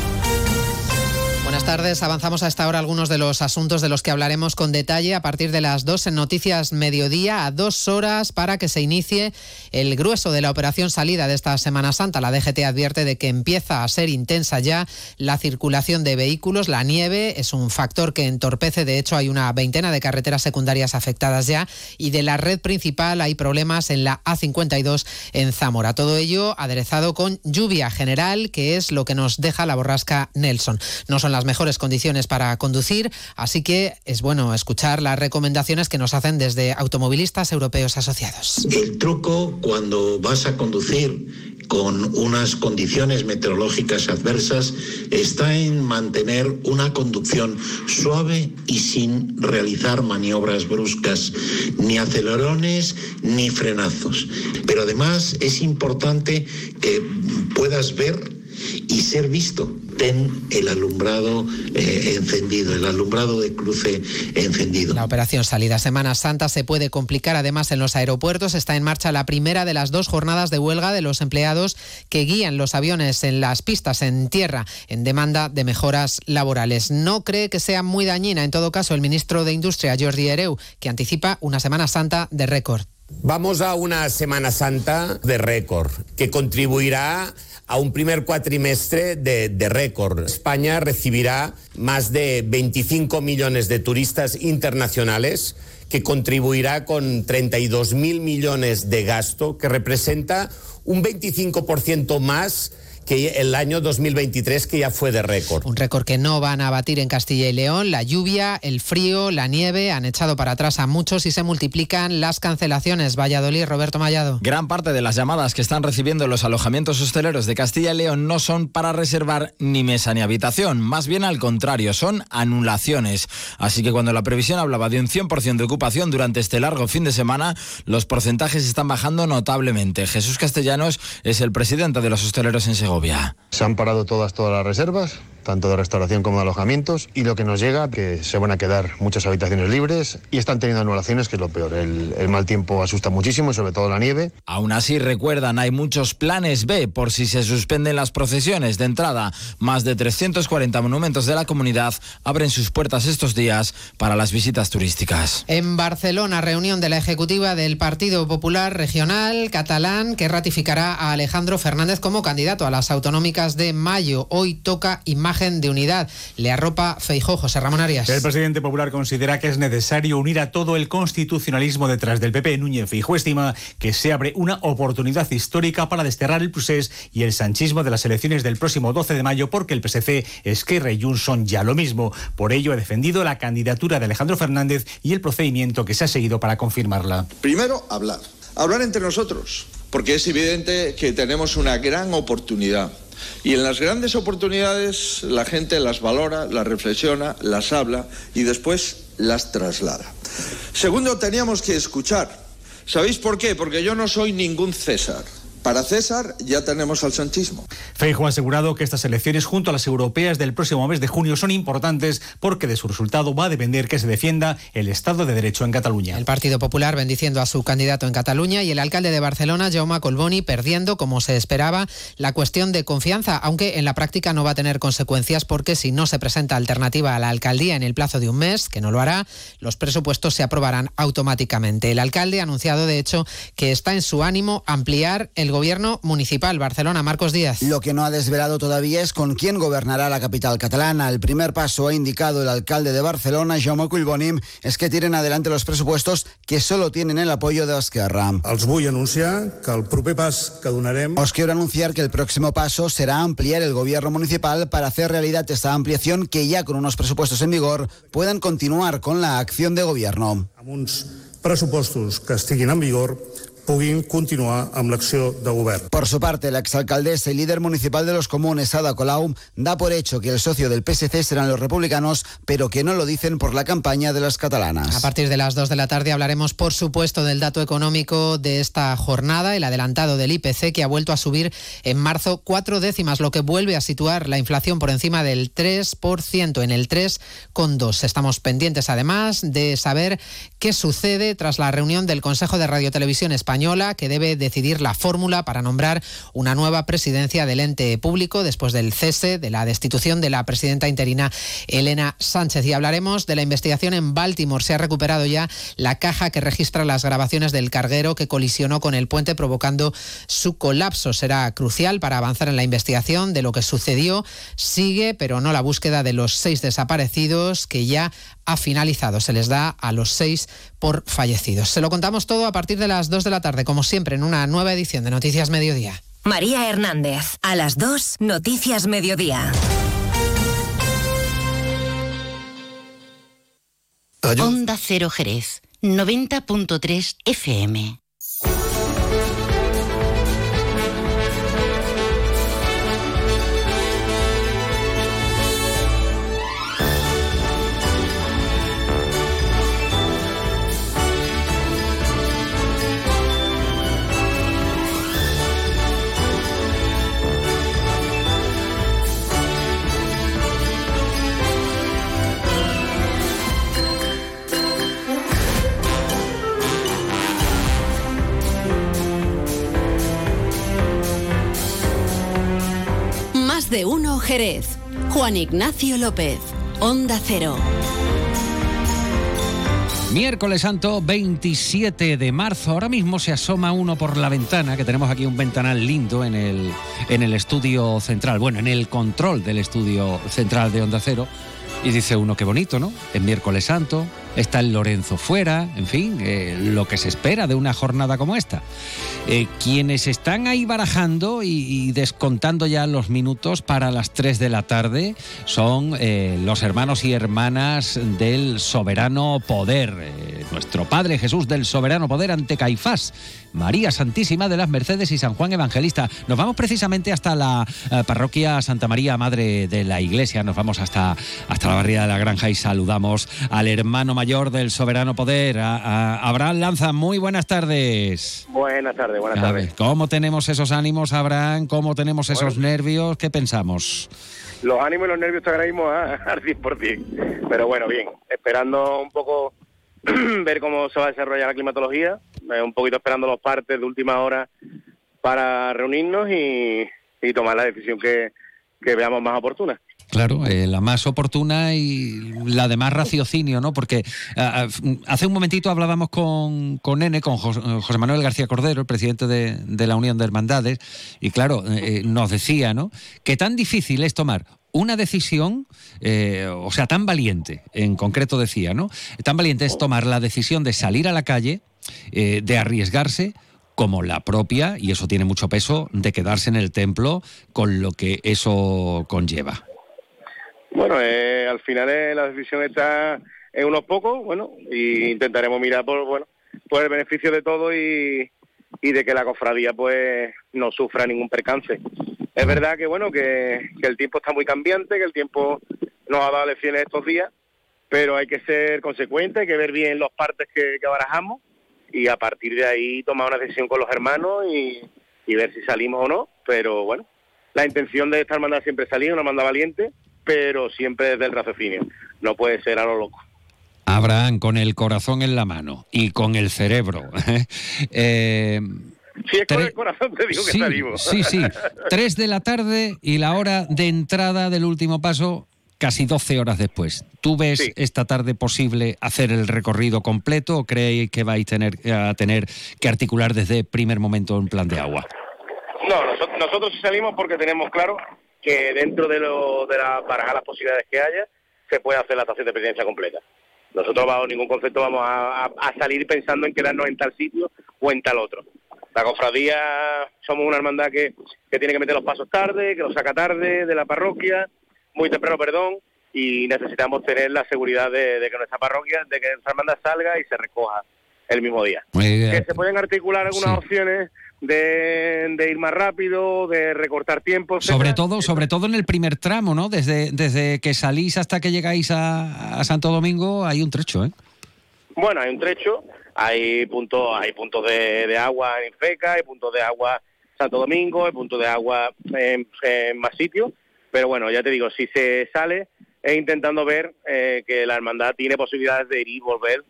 Buenas tardes. Avanzamos a esta hora algunos de los asuntos de los que hablaremos con detalle a partir de las 2 en Noticias Mediodía, a 2 horas para que se inicie el grueso de la operación salida de esta Semana Santa. La DGT advierte de que empieza a ser intensa ya la circulación de vehículos. La nieve es un factor que entorpece. De hecho, hay una veintena de carreteras secundarias afectadas ya y de la red principal hay problemas en la A52 en Zamora. Todo ello aderezado con lluvia general, que es lo que nos deja la borrasca Nelson. No son las mejores condiciones para conducir, así que es bueno escuchar las recomendaciones que nos hacen desde Automovilistas Europeos Asociados. El truco cuando vas a conducir con unas condiciones meteorológicas adversas está en mantener una conducción suave y sin realizar maniobras bruscas, ni acelerones ni frenazos. Pero además es importante que puedas ver y ser visto. Ten el alumbrado encendido, el alumbrado de cruce encendido. La operación salida Semana Santa se puede complicar además en los aeropuertos. Está en marcha la primera de las 2 jornadas de huelga de los empleados que guían los aviones en las pistas en tierra en demanda de mejoras laborales. No cree que sea muy dañina, en todo caso, el ministro de Industria, Jordi Hereu, que anticipa una Semana Santa de récord. Vamos a una Semana Santa de récord, que contribuirá a un primer cuatrimestre de récord. España recibirá más de 25 millones de turistas internacionales, que contribuirá con 32.000 millones de gasto, que representa un 25% más que el año 2023, que ya fue de récord. Un récord que no van a batir en Castilla y León. La lluvia, el frío, la nieve han echado para atrás a muchos y se multiplican las cancelaciones. Valladolid, Roberto Mallado. Gran parte de las llamadas que están recibiendo los alojamientos hosteleros de Castilla y León no son para reservar ni mesa ni habitación, más bien al contrario, son anulaciones. Así que cuando la previsión hablaba de un 100% de ocupación durante este largo fin de semana, los porcentajes están bajando notablemente. Jesús Castellanos es el presidente de los hosteleros en Segovia. Se han parado todas las reservas, tanto de restauración como de alojamientos, y lo que nos llega que se van a quedar muchas habitaciones libres y están teniendo anulaciones, que es lo peor. El mal tiempo asusta muchísimo y sobre todo la nieve. Aún así, recuerdan, hay muchos planes B por si se suspenden las procesiones. De entrada, más de 340 monumentos de la comunidad abren sus puertas estos días para las visitas turísticas. En Barcelona, reunión de la ejecutiva del Partido Popular Regional catalán que ratificará a Alejandro Fernández como candidato a las autonómicas de mayo. Hoy toca imagen de unidad. Le arropa Feijóo. José Ramón Arias. El presidente popular considera que es necesario unir a todo el constitucionalismo detrás del PP. Núñez Feijóo estima que se abre una oportunidad histórica para desterrar el procés y el sanchismo de las elecciones del próximo 12 de mayo, porque el PSC, Esquerra y Junts son ya lo mismo. Por ello ha defendido la candidatura de Alejandro Fernández y el procedimiento que se ha seguido para confirmarla. Primero, hablar entre nosotros, porque es evidente que tenemos una gran oportunidad. Y en las grandes oportunidades la gente las valora, las reflexiona, las habla y después las traslada. Segundo, teníamos que escuchar. ¿Sabéis por qué? Porque yo no soy ningún César. Para César ya tenemos al sanchismo. Feijóo ha asegurado que estas elecciones junto a las europeas del próximo mes de junio son importantes porque de su resultado va a depender que se defienda el Estado de Derecho en Cataluña. El Partido Popular bendiciendo a su candidato en Cataluña y el alcalde de Barcelona, Jaume Collboni, perdiendo, como se esperaba, la cuestión de confianza, aunque en la práctica no va a tener consecuencias porque si no se presenta alternativa a la alcaldía en el plazo de un mes, que no lo hará, los presupuestos se aprobarán automáticamente. El alcalde ha anunciado, de hecho, que está en su ánimo ampliar el gobierno municipal. Barcelona, Marcos Díaz. Lo que no ha desvelado todavía es con quién gobernará la capital catalana. El primer paso, ha indicado el alcalde de Barcelona, Jaume Collboni, es que tiren adelante los presupuestos que solo tienen el apoyo de Esquerra. Els vull anunciar que el proper pas que donarem... Os quiero anunciar que el próximo paso será ampliar el gobierno municipal para hacer realidad esta ampliación, que ya con unos presupuestos en vigor puedan continuar con la acción de gobierno. Amb uns pressupostos que estiguin en vigor puguin continuar amb l'acció de govern. Por su parte, la exalcaldesa y líder municipal de los Comunes, Ada Colau, da por hecho que el socio del PSC serán los republicanos, pero que no lo dicen por la campaña de las catalanas. A partir de las 2 de la tarde hablaremos, por supuesto, del dato económico de esta jornada, el adelantado del IPC, que ha vuelto a subir en marzo 4 décimas, lo que vuelve a situar la inflación por encima del 3%, en el 3,2%. Estamos pendientes, además, de saber qué sucede tras la reunión del Consejo de Radiotelevisión Española, que debe decidir la fórmula para nombrar una nueva presidencia del ente público después del cese, de la destitución de la presidenta interina Elena Sánchez. Y hablaremos de la investigación en Baltimore. Se ha recuperado ya la caja que registra las grabaciones del carguero que colisionó con el puente, provocando su colapso. Será crucial para avanzar en la investigación de lo que sucedió. Sigue, pero no la búsqueda de los 6 desaparecidos, que ya ha finalizado. Se les da a los 6 por fallecidos. Se lo contamos todo a partir de las 2 de la tarde, como siempre, en una nueva edición de Noticias Mediodía. María Hernández, a las 2, Noticias Mediodía. Onda Cero Jerez, 90.3 FM. Más de uno Jerez. Juan Ignacio López, Onda Cero. Miércoles Santo, 27 de marzo. Ahora mismo se asoma uno por la ventana, que tenemos aquí un ventanal lindo en el estudio central. Bueno, en el control del estudio central de Onda Cero. Y dice uno, qué bonito, ¿no? Es miércoles Santo, está el Lorenzo fuera, en fin, lo que se espera de una jornada como esta. Quienes están ahí barajando y descontando ya los minutos para las 3 de la tarde son los hermanos y hermanas del Soberano Poder. Nuestro Padre Jesús del Soberano Poder ante Caifás, María Santísima de las Mercedes y San Juan Evangelista. Nos vamos precisamente hasta la parroquia Santa María, Madre de la Iglesia. Nos vamos hasta la barriada de la Granja y saludamos al hermano mayor del Soberano Poder, a Abraham Lanza. Muy buenas tardes. Buenas tardes, buenas tardes. ¿Cómo tenemos esos ánimos, Abraham? ¿Cómo tenemos esos nervios? ¿Qué pensamos? Los ánimos y los nervios te agradecemos al 100%. Pero bueno, bien, esperando un poco ver cómo se va a desarrollar la climatología, un poquito esperando los partes de última hora para reunirnos y tomar la decisión que veamos más oportuna. Claro, la más oportuna y la de más raciocinio, ¿no? Porque hace un momentito hablábamos con José Manuel García Cordero, el presidente de la Unión de Hermandades, y claro, nos decía, ¿no?, que tan difícil es tomar una decisión, o sea, tan valiente, en concreto decía, ¿no?, tan valiente es tomar la decisión de salir a la calle, de arriesgarse, como la propia, y eso tiene mucho peso, de quedarse en el templo con lo que eso conlleva. Bueno, al final la decisión está en unos pocos, bueno, y intentaremos mirar por el beneficio de todo y de que la cofradía pues no sufra ningún percance. Es verdad que bueno, que el tiempo está muy cambiante, que el tiempo nos ha dado lecciones estos días, pero hay que ser consecuente, hay que ver bien los partes que barajamos y a partir de ahí tomar una decisión con los hermanos y ver si salimos o no. Pero bueno, la intención de esta hermandad siempre es salir, una hermandad valiente, pero siempre desde el raciocinio, no puede ser a lo loco. Abraham, con el corazón en la mano y con el cerebro. Si es con el corazón te digo que salimos. Sí. 3 de la tarde y la hora de entrada del último paso, casi 12 horas después. ¿Tú ves esta tarde posible hacer el recorrido completo o creéis que vais a tener que articular desde el primer momento un plan de agua? No, nosotros salimos porque tenemos claro que dentro de barajar las posibilidades que haya, se puede hacer la estación de presidencia completa. Nosotros bajo ningún concepto vamos a salir pensando en quedarnos en tal sitio o en tal otro. La cofradía, somos una hermandad que tiene que meter los pasos tarde, que los saca tarde de la parroquia, muy temprano, y necesitamos tener la seguridad de que nuestra parroquia, de que nuestra hermandad salga y se recoja el mismo día. Que se pueden articular algunas opciones de ir más rápido, de recortar tiempo. Sobre todo en el primer tramo, ¿no? Desde que salís hasta que llegáis a Santo Domingo hay un trecho, ¿eh? Bueno, hay un trecho, hay puntos de agua en Infeca, hay puntos de agua en Santo Domingo, hay puntos de agua en más sitios, pero bueno, ya te digo, si se sale es intentando ver que la hermandad tiene posibilidades de ir y volver,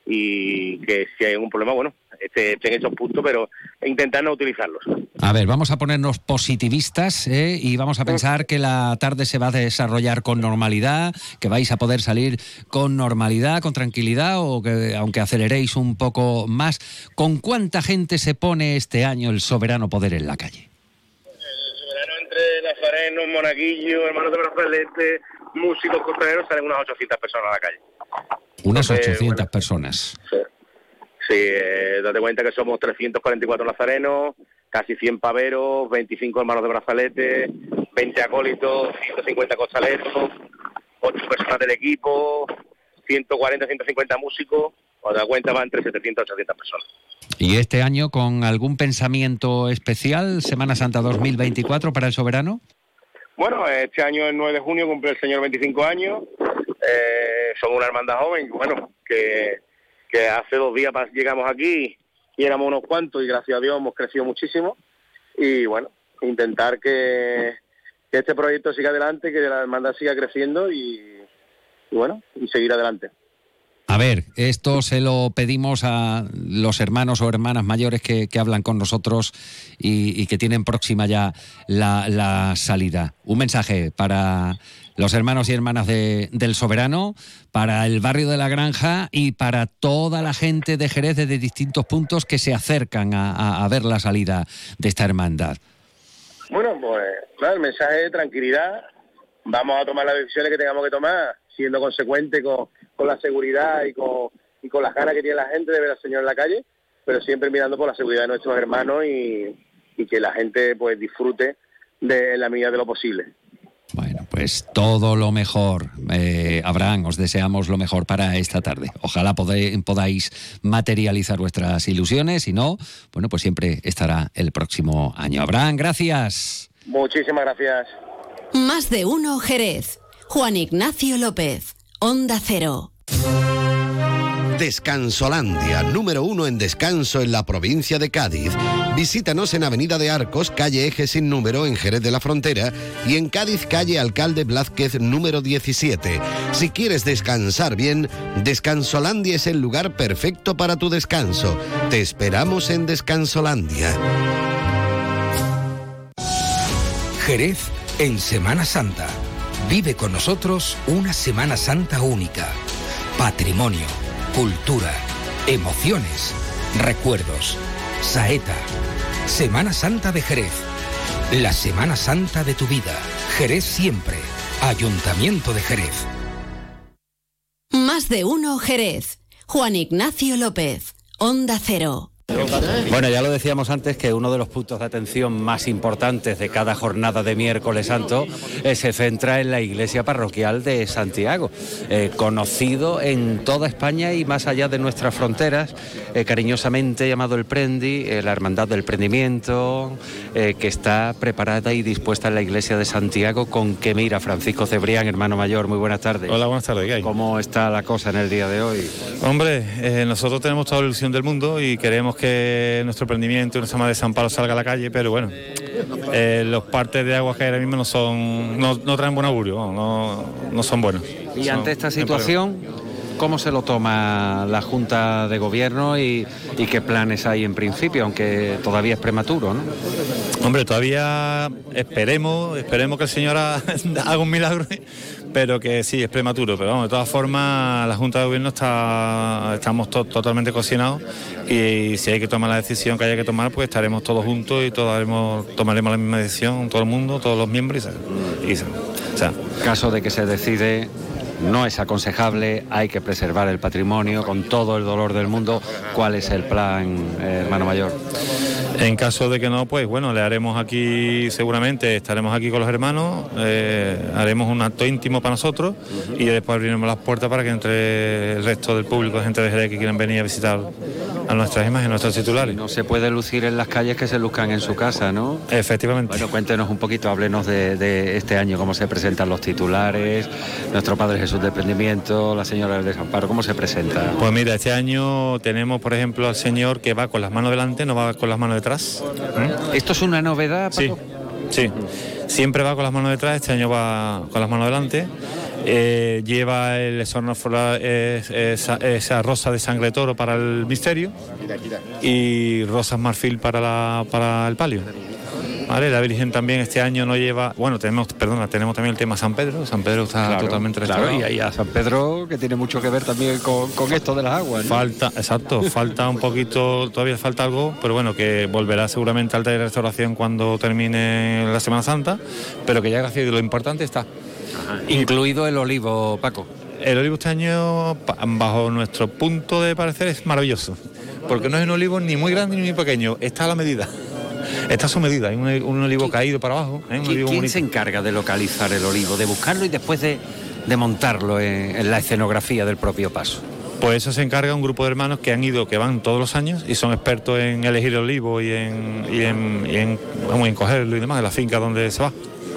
y que si hay algún problema, bueno, estén esos puntos, pero intentar no utilizarlos. A ver, vamos a ponernos positivistas y vamos a pensar que la tarde se va a desarrollar con normalidad, que vais a poder salir con normalidad, con tranquilidad, o que aunque aceleréis un poco más. ¿Con cuánta gente se pone este año el Soberano Poder en la calle? El Soberano entre nazarenos, monaguillos, hermanos de brazalete, músicos, costaleros, salen unas 800 personas a la calle. Unas 800 personas. Sí, date cuenta que somos 344 nazarenos, casi 100 paveros, 25 hermanos de brazalete, 20 acólitos, 150 costaleros, 8 personas del equipo, 140, 150 músicos. Cuando te das cuenta van entre 700 y 800 personas. ¿Y este año con algún pensamiento especial, Semana Santa 2024 para el Soberano? Bueno, este año, el 9 de junio, cumple el señor 25 años. Somos una hermandad joven, bueno, que hace 2 días llegamos aquí y éramos unos cuantos, y gracias a Dios hemos crecido muchísimo. Y bueno, intentar que este proyecto siga adelante, que la hermandad siga creciendo y seguir adelante. A ver, esto se lo pedimos a los hermanos o hermanas mayores que hablan con nosotros y que tienen próxima ya la salida. Un mensaje para los hermanos y hermanas del Soberano, para el barrio de La Granja y para toda la gente de Jerez desde distintos puntos que se acercan a ver la salida de esta hermandad. Bueno, pues nada, el mensaje de tranquilidad. Vamos a tomar las decisiones que tengamos que tomar, siendo consecuente con la seguridad y con las ganas que tiene la gente de ver al Señor en la calle, pero siempre mirando por la seguridad de nuestros hermanos y que la gente pues disfrute de la medida de lo posible. Bueno, pues todo lo mejor. Abraham, os deseamos lo mejor para esta tarde. Ojalá podáis materializar vuestras ilusiones, si no, bueno, pues siempre estará el próximo año. Abraham, gracias. Muchísimas gracias. Más de uno Jerez. Juan Ignacio López, Onda Cero. Descansolandia, número 1 en descanso en la provincia de Cádiz. Visítanos en Avenida de Arcos, calle Eje sin número, en Jerez de la Frontera, y en Cádiz, calle Alcalde Blázquez, número 17. Si quieres descansar bien, Descansolandia es el lugar perfecto para tu descanso. Te esperamos en Descansolandia. Jerez en Semana Santa. Vive con nosotros una Semana Santa única. Patrimonio, cultura, emociones, recuerdos. Saeta. Semana Santa de Jerez. La Semana Santa de tu vida. Jerez siempre. Ayuntamiento de Jerez. Más de uno Jerez. Juan Ignacio López, Onda Cero. Bueno, ya lo decíamos antes que uno de los puntos de atención más importantes de cada jornada de Miércoles Santo se centra en la iglesia parroquial de Santiago, conocido en toda España y más allá de nuestras fronteras, cariñosamente llamado el Prendi, la Hermandad del Prendimiento, que está preparada y dispuesta en la iglesia de Santiago. ¿Con qué mira? Francisco Cebrián, hermano mayor, muy buenas tardes. Hola, buenas tardes, ¿qué hay? ¿Cómo está la cosa en el día de hoy? Hombre, nosotros tenemos toda la ilusión del mundo y queremos que nuestro emprendimiento y nuestra Madre de San Pablo salga a la calle, pero bueno, los partes de agua que hay ahora mismo no traen buen augurio, no son buenos. Y ante esta situación, ¿cómo se lo toma la Junta de Gobierno y qué planes hay en principio, aunque todavía es prematuro, ¿no? Hombre, todavía esperemos que el Señor haga un milagro, pero que sí, es prematuro. Pero vamos, de todas formas, la Junta de Gobierno estamos totalmente cocinados y si hay que tomar la decisión que haya que tomar, pues estaremos todos juntos y tomaremos la misma decisión, todo el mundo, todos los miembros. Caso de que se decide, no es aconsejable, hay que preservar el patrimonio con todo el dolor del mundo. ¿Cuál es el plan, hermano mayor? En caso de que no, pues bueno, le haremos aquí, seguramente estaremos aquí con los hermanos, haremos un acto íntimo para nosotros y después abriremos las puertas para que entre el resto del público, gente de Jerez que quieran venir a visitar nuestras imágenes, a nuestros titulares. No se puede lucir en las calles que se luzcan en su casa, ¿no? Efectivamente. Bueno, cuéntenos un poquito, háblenos de este año, cómo se presentan los titulares, nuestro Padre Jesús de Prendimiento, la Señora del Desamparo, ¿cómo se presenta? Pues mira, este año tenemos, por ejemplo, al Señor que va con las manos delante, no va con las manos detrás. ¿Esto es una novedad, Paco? Sí. Siempre va con las manos detrás, este año va con las manos delante. Lleva el esonóforo, esa rosa de sangre de toro para el misterio y rosas marfil para el palio. Vale, la Virgen también este año no lleva, bueno, tenemos también el tema San Pedro. San Pedro está totalmente restaurado. Claro, y a San Pedro, que tiene mucho que ver también con esto de las aguas, ¿no? Falta un poquito, todavía falta algo, pero bueno, que volverá seguramente al taller de restauración cuando termine la Semana Santa, pero que ya gracias a Dios lo importante está. Ajá. Incluido el olivo, Paco. El olivo este año, bajo nuestro punto de parecer, es maravilloso, porque no es un olivo ni muy grande ni muy pequeño, está a la medida. Está a su medida, hay un olivo caído para abajo. ¿Quién se encarga de localizar el olivo, de buscarlo y después de montarlo en la escenografía del propio paso? Pues eso se encarga un grupo de hermanos que van todos los años y son expertos en elegir el olivo y en cogerlo y demás, en la finca donde se va.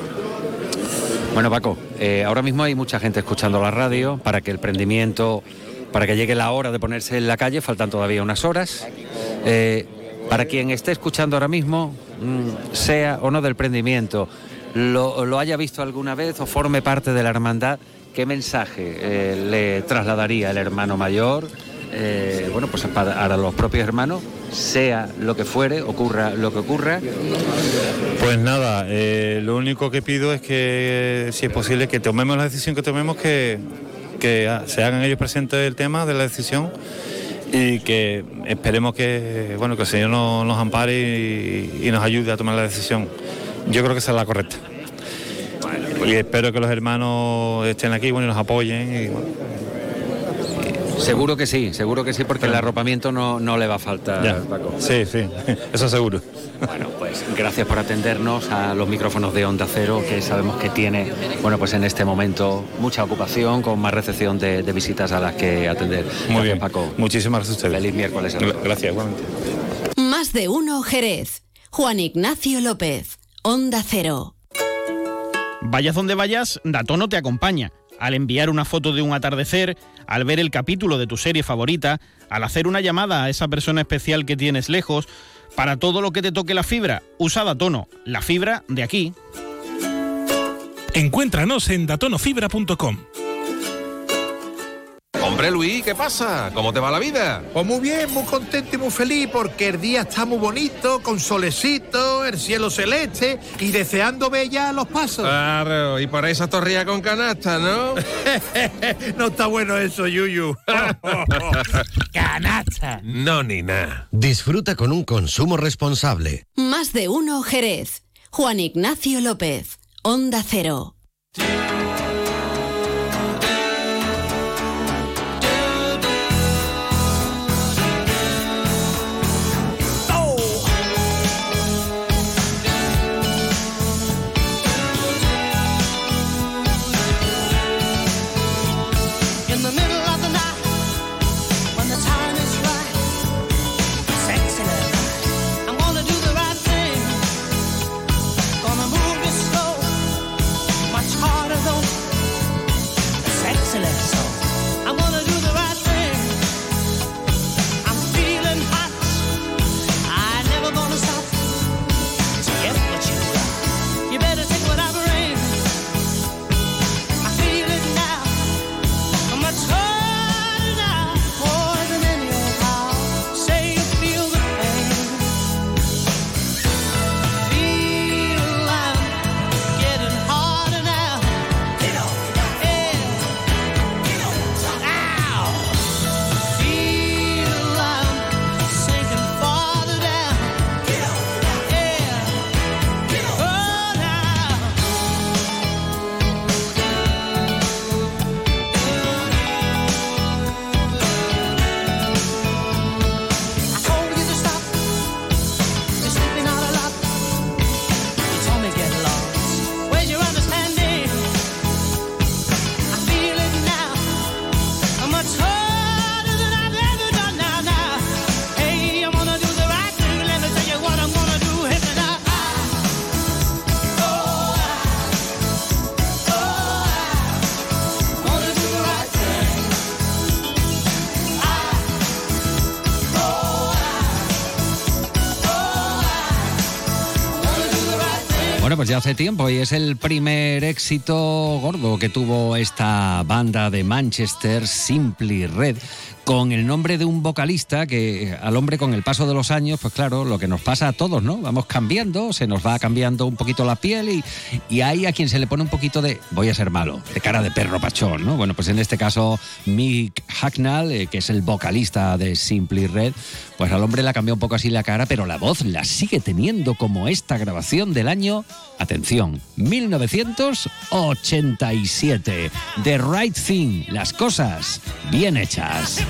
Bueno, Paco, ahora mismo hay mucha gente escuchando la radio para que el prendimiento, para que llegue la hora de ponerse en la calle, faltan todavía unas horas. Para quien esté escuchando ahora mismo, sea o no del prendimiento, lo haya visto alguna vez o forme parte de la hermandad, ¿qué mensaje le trasladaría el hermano mayor? Pues para los propios hermanos, sea lo que fuere, ocurra lo que ocurra. Pues nada, lo único que pido es que, si es posible, que tomemos la decisión que tomemos, que se hagan ellos presentes el tema de la decisión y que esperemos que el Señor nos ampare y nos ayude a tomar la decisión. Yo creo que esa es la correcta. Y espero que los hermanos estén aquí y nos apoyen. Seguro que sí, porque el arropamiento no le va a faltar, Paco. Sí, eso seguro. Bueno, pues gracias por atendernos a los micrófonos de Onda Cero, que sabemos que tiene, pues en este momento mucha ocupación, con más recepción de visitas a las que atender. Muy bien, Paco. Muchísimas gracias a ustedes. Feliz miércoles a todos. Gracias, igualmente. Más de uno Jerez. Juan Ignacio López, Onda Cero. Vayas donde vayas, Datono te acompaña. Al enviar una foto de un atardecer, al ver el capítulo de tu serie favorita, al hacer una llamada a esa persona especial que tienes lejos, para todo lo que te toque la fibra, usa Datono, la fibra de aquí. Encuéntranos en datonofibra.com. Hombre, Luis, ¿qué pasa? ¿Cómo te va la vida? Pues muy bien, muy contento y muy feliz porque el día está muy bonito, con solecito, el cielo celeste y deseando ver ya los pasos. Claro, y por esa torrilla con canasta, ¿no? No está bueno eso, Yuyu. ¡Canasta! No, ni nada. Disfruta con un consumo responsable. Más de uno Jerez. Juan Ignacio López, Onda Cero. desde hace tiempo y es el primer éxito gordo que tuvo esta banda de Manchester, Simply Red, con el nombre de un vocalista que al hombre con el paso de los años, pues claro, lo que nos pasa a todos, ¿no? Vamos cambiando, se nos va cambiando un poquito la piel y hay a quien se le pone un poquito de, voy a ser malo, de cara de perro pachón, ¿no? Bueno, pues en este caso Mick Hucknall, que es el vocalista de Simply Red, pues al hombre le ha cambiado un poco así la cara, pero la voz la sigue teniendo como esta grabación del año, atención, 1987. The Right Thing, las cosas bien hechas.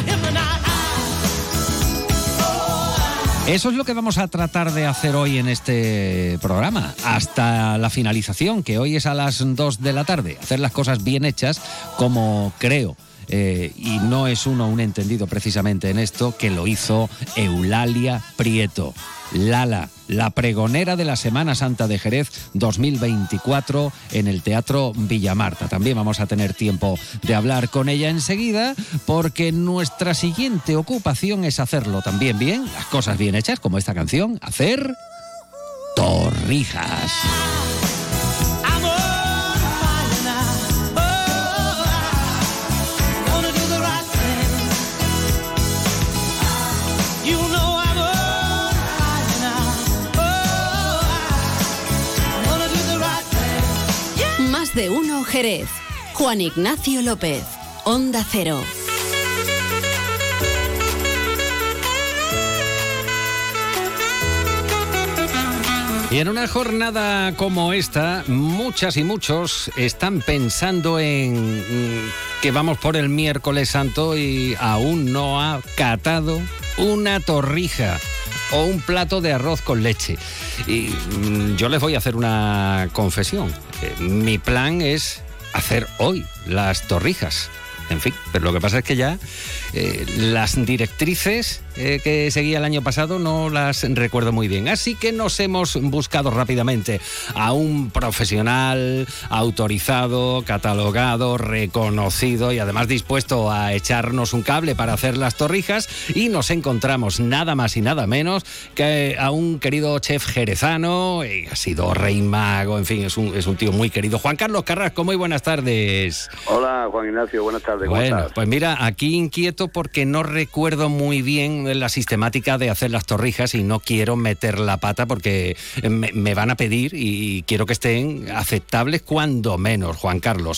Eso es lo que vamos a tratar de hacer hoy en este programa, hasta la finalización, que hoy es a las 2 de la tarde. Hacer las cosas bien hechas, como creo, y no es uno un entendido precisamente en esto, que lo hizo Eulalia Prieto. Lala, la pregonera de la Semana Santa de Jerez 2024 en el Teatro Villamarta. También vamos a tener tiempo de hablar con ella enseguida, porque nuestra siguiente ocupación es hacerlo también bien, las cosas bien hechas, como esta canción, hacer torrijas. Más de uno Jerez. Juan Ignacio López, Onda Cero. Y en una jornada como esta, muchas y muchos están pensando en que vamos por el miércoles santo y aún no ha catado una torrija o un plato de arroz con leche. Y yo les voy a hacer una confesión. Mi plan es hacer hoy las torrijas. En fin, pero lo que pasa es que ya las directrices que seguía el año pasado no las recuerdo muy bien. Así que nos hemos buscado rápidamente a un profesional autorizado, catalogado, reconocido y además dispuesto a echarnos un cable para hacer las torrijas, y nos encontramos nada más y nada menos que a un querido chef jerezano, ha sido rey mago, en fin, es un tío muy querido. Juan Carlos Carrasco, muy buenas tardes. Hola, Juan Ignacio, buenas tardes. Bueno, pues mira, aquí inquieto porque no recuerdo muy bien la sistemática de hacer las torrijas y no quiero meter la pata porque me van a pedir y quiero que estén aceptables cuando menos, Juan Carlos.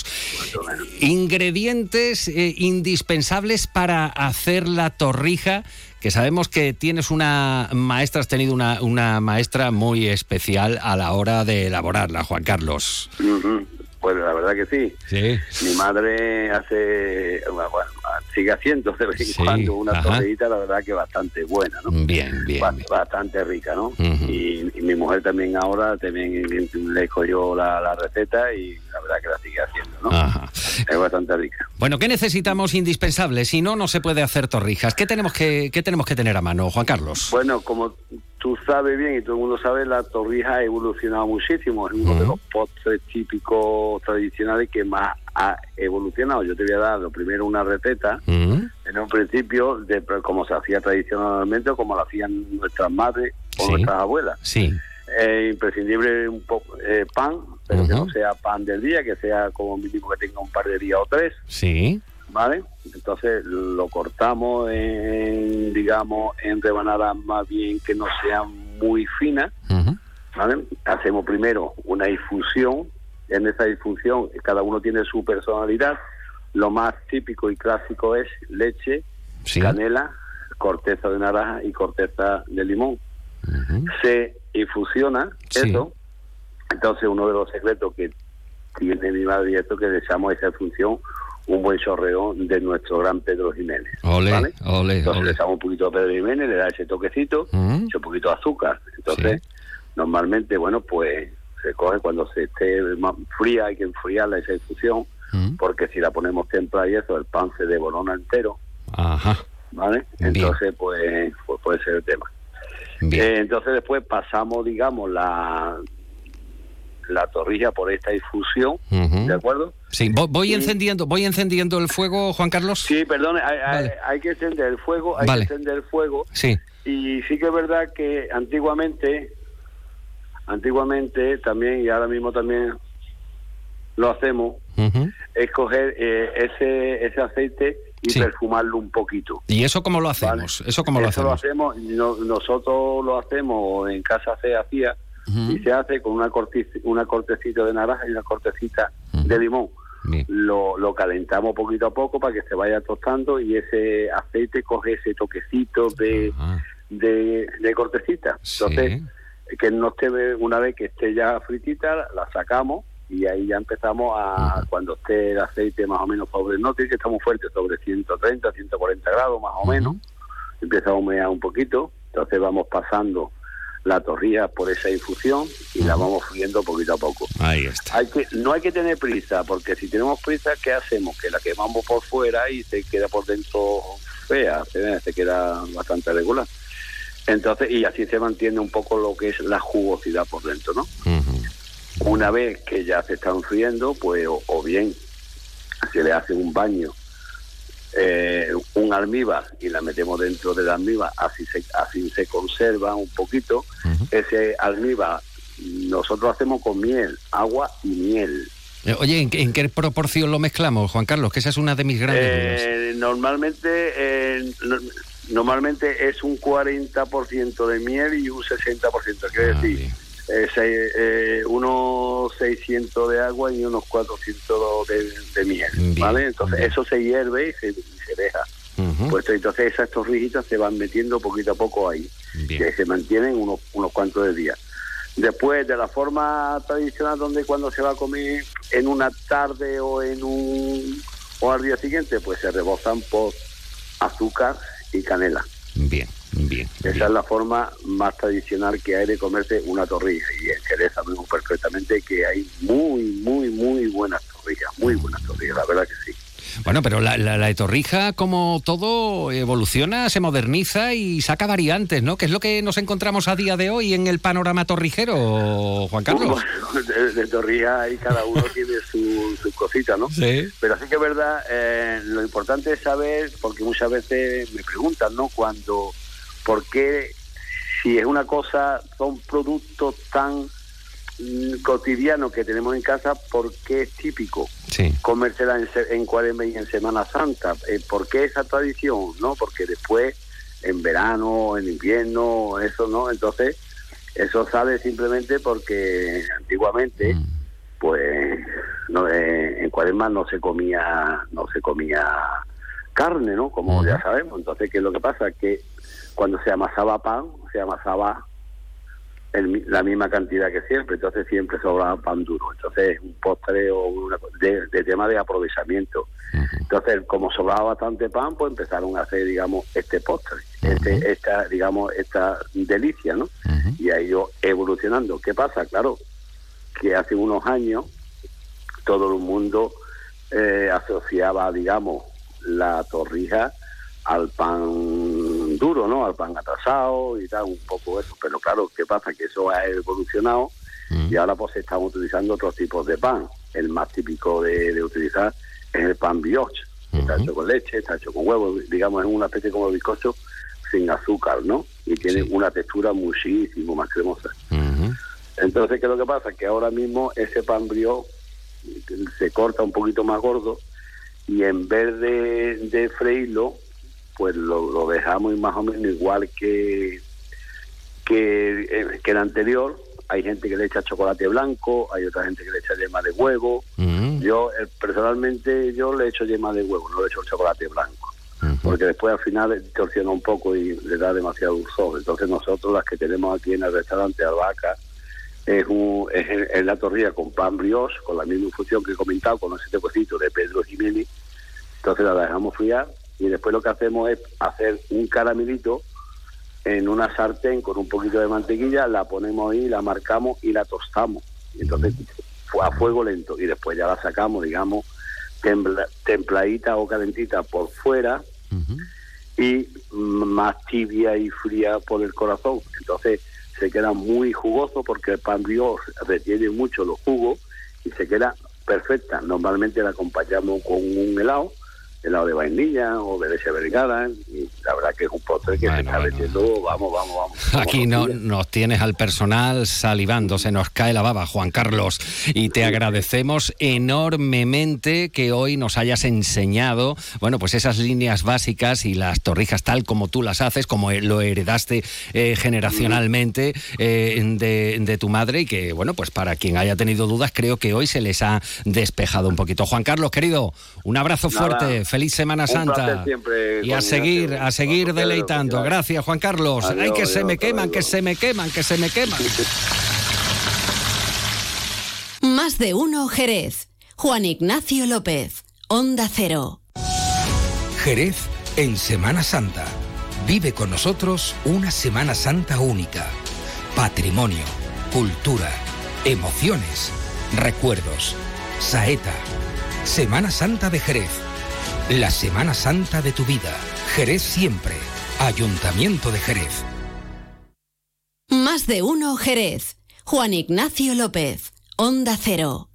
Ingredientes indispensables para hacer la torrija, que sabemos que tienes una maestra, has tenido una maestra muy especial a la hora de elaborarla, Juan Carlos. Uh-huh. Pues la verdad que sí. Sí. Mi madre bueno, sigue haciendo de vez en cuando una torrejita, la verdad que bastante buena, ¿no? Bien. Bastante rica, ¿no? Uh-huh. Y mi mujer también ahora le escogió la receta y la verdad que la sigue haciendo, ¿no? Ajá. Es bastante rica. Bueno, ¿qué necesitamos indispensable? Si no, no se puede hacer torrijas. ¿Qué tenemos que tener a mano, Juan Carlos? Bueno, como tú sabes bien y todo el mundo sabe, la torrija ha evolucionado muchísimo. Es uno de los postres típicos tradicionales que más ha evolucionado. Yo te voy a dar lo primero una receta, en un principio, de como se hacía tradicionalmente o como lo hacían nuestras madres o nuestras abuelas. Sí. Imprescindible un poco pan, pero que no sea pan del día, que sea como mínimo que tenga un par de días o 3. Sí. ¿Vale? Entonces lo cortamos en rebanadas más bien que no sean muy finas, ¿vale? Hacemos primero una infusión. En esa infusión cada uno tiene su personalidad. Lo más típico y clásico es leche, canela, corteza de naranja y corteza de limón. Se infusiona eso. Entonces uno de los secretos que tiene mi madre y esto, que le echamos esa infusión un buen chorreo de nuestro gran Pedro Jiménez. ¿Vale? Entonces le echamos un poquito de Pedro Jiménez, le da ese toquecito, un poquito de azúcar. Entonces, normalmente, bueno, pues se coge cuando se esté más fría, hay que enfriarla esa infusión, porque si la ponemos temprana y eso, el pan se devorona entero. Ajá. ¿Vale? Entonces, pues puede ser el tema. Entonces después pasamos, digamos, la torrija por esta infusión, ¿de acuerdo? Sí, voy encendiendo el fuego, Juan Carlos. Sí, perdón, hay que encender el fuego, Sí. Y sí que es verdad que antiguamente antiguamente también, y ahora mismo también lo hacemos, es coger ese aceite y perfumarlo un poquito. ¿Y eso cómo lo hacemos? ¿Vale? ¿Eso cómo lo hacemos? Nosotros lo hacemos, en casa se hacía, y se hace con una cortecita de naranja y una cortecita de limón. Lo calentamos poquito a poco para que se vaya tostando, y ese aceite coge ese toquecito de cortecita. Entonces, que no esté, una vez que esté ya fritita, la sacamos, y ahí ya empezamos a, cuando esté el aceite más o menos sobre, no tiene que estar muy fuerte, sobre 130, 140 grados más o menos, empieza a humear un poquito, entonces vamos pasando la torrilla por esa infusión y la vamos friendo poquito a poco. Ahí está. No hay que tener prisa, porque si tenemos prisa, ¿qué hacemos? Que la quemamos por fuera y se queda por dentro fea, se queda bastante regular. Entonces, y así se mantiene un poco lo que es la jugosidad por dentro, ¿no? Una vez que ya se están friendo, pues o bien se le hace un baño, un almíbar, y la metemos dentro del almíbar, así se conserva un poquito. Ese almíbar nosotros hacemos con miel, agua y miel. Oye, ¿en qué proporción lo mezclamos, Juan Carlos? Que esa es una de mis grandes dudas. Normalmente es un 40% de miel y un 60%, quiere decir, unos 600 de agua y unos 400 de miel, ¿vale? Entonces eso se hierve y se deja. Pues entonces esas torrillitas se van metiendo poquito a poco ahí, que se mantienen unos cuantos de días. Después, de la forma tradicional, donde cuando se va a comer en una tarde o al día siguiente, pues se rebozan por azúcar y canela. Bien. Esa es la forma más tradicional que hay de comerse una torrilla, y en Jerez sabemos perfectamente que hay muy buenas torrillas, la verdad que sí. Bueno, pero la torrija, como todo, evoluciona, se moderniza y saca variantes, ¿no? Que es lo que nos encontramos a día de hoy en el panorama torrijero, Juan Carlos. Bueno, de torrija ahí cada uno tiene su cosita, ¿no? Sí. Pero sí que es verdad, lo importante es saber, porque muchas veces me preguntan, ¿no? ¿Por qué, si es una cosa, son productos tan cotidianos que tenemos en casa, por qué es típico comérsela en Cuaresma y en Semana Santa? ¿Por qué esa tradición? ¿No? Porque después, en verano, en invierno, eso no. Entonces, eso sale simplemente porque antiguamente, pues, en Cuaresma no se comía carne, ¿no? Como ya sabemos. Entonces, ¿qué es lo que pasa? Que cuando se amasaba pan, se amasaba la misma cantidad que siempre, entonces siempre sobraba pan duro. Entonces, un postre o de tema de aprovechamiento. Entonces, como sobraba bastante pan, pues empezaron a hacer, digamos, este postre, esta delicia, ¿no? Y ha ido evolucionando. ¿Qué pasa? Claro, que hace unos años todo el mundo asociaba, digamos, la torrija al pan duro, ¿no? Al pan atrasado y tal, un poco eso. Pero claro, ¿qué pasa? Que eso ha evolucionado y ahora pues estamos utilizando otros tipos de pan. El más típico de utilizar es el pan brioche. Está hecho con leche, está hecho con huevo, digamos, es una especie como bizcocho sin azúcar, ¿no? Y tiene una textura muchísimo más cremosa. Entonces, ¿qué es lo que pasa? Que ahora mismo ese pan brioche se corta un poquito más gordo, y en vez de freírlo, pues lo dejamos más o menos igual que el anterior. Hay gente que le echa chocolate blanco, hay otra gente que le echa yema de huevo. Yo personalmente le echo yema de huevo, no le echo chocolate blanco, porque después al final distorsiona un poco y le da demasiado dulzor. Entonces nosotros, las que tenemos aquí en el restaurante Albahaca, es la torrilla con pan brioche, con la misma infusión que he comentado, con ese toquecito de Pedro Jiménez. Entonces la dejamos friar, y después lo que hacemos es hacer un caramelito en una sartén con un poquito de mantequilla, la ponemos ahí, la marcamos y la tostamos. Entonces a fuego lento, y después ya la sacamos, digamos, templadita o calentita por fuera, y más tibia y fría por el corazón. Entonces se queda muy jugoso, porque el pan brioche retiene mucho los jugos y se queda perfecta. Normalmente la acompañamos con un helado, helado de vainilla o de leche vergada, y la verdad que es un postre que se está vendiendo, vamos. Aquí nos tienes al personal salivando, se nos cae la baba, Juan Carlos, y te agradecemos enormemente que hoy nos hayas enseñado, bueno, pues esas líneas básicas y las torrijas tal como tú las haces, como lo heredaste generacionalmente de tu madre, y que, bueno, pues para quien haya tenido dudas, creo que hoy se les ha despejado un poquito. Juan Carlos, querido, un abrazo fuerte, feliz Semana Santa, y a seguir deleitando. Gracias, Juan Carlos. Ay, que se me queman. Más de uno Jerez. Juan Ignacio López, Onda Cero. Jerez en Semana Santa. Vive con nosotros una Semana Santa única. Patrimonio, cultura, emociones, recuerdos. Saeta. Semana Santa de Jerez. La Semana Santa de tu vida. Jerez siempre. Ayuntamiento de Jerez. Más de uno Jerez. Juan Ignacio López, Onda Cero.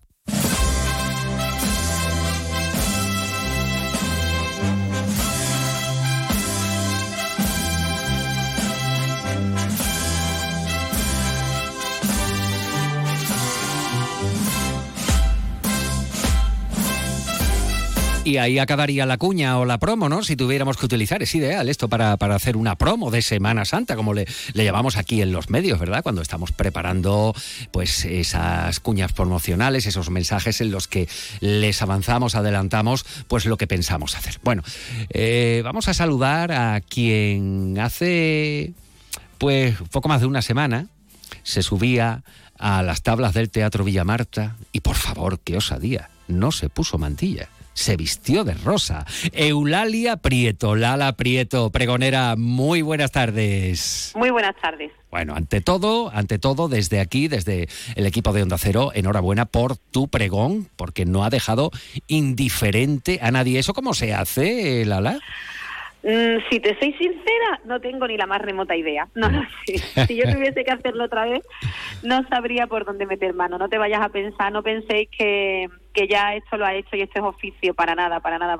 Y ahí acabaría la cuña o la promo, ¿no? Si tuviéramos que utilizar, es ideal esto para hacer una promo de Semana Santa, como le llamamos aquí en los medios, ¿verdad? Cuando estamos preparando pues esas cuñas promocionales, esos mensajes en los que les adelantamos pues lo que pensamos hacer. Bueno, vamos a saludar a quien hace pues poco más de una semana se subía a las tablas del Teatro Villamarta y, por favor, qué osadía, no se puso mantilla. Se vistió de rosa. Eulalia Prieto, Lala Prieto, pregonera, muy buenas tardes. Muy buenas tardes. Bueno, ante todo, desde aquí, desde el equipo de Onda Cero, enhorabuena por tu pregón, porque no ha dejado indiferente a nadie. ¿Eso cómo se hace, Lala? Si te soy sincera, no tengo ni la más remota idea. No lo sé. Si yo tuviese que hacerlo otra vez, no sabría por dónde meter mano. No te vayas a pensar, no penséis que ya esto lo ha hecho y esto es oficio, para nada.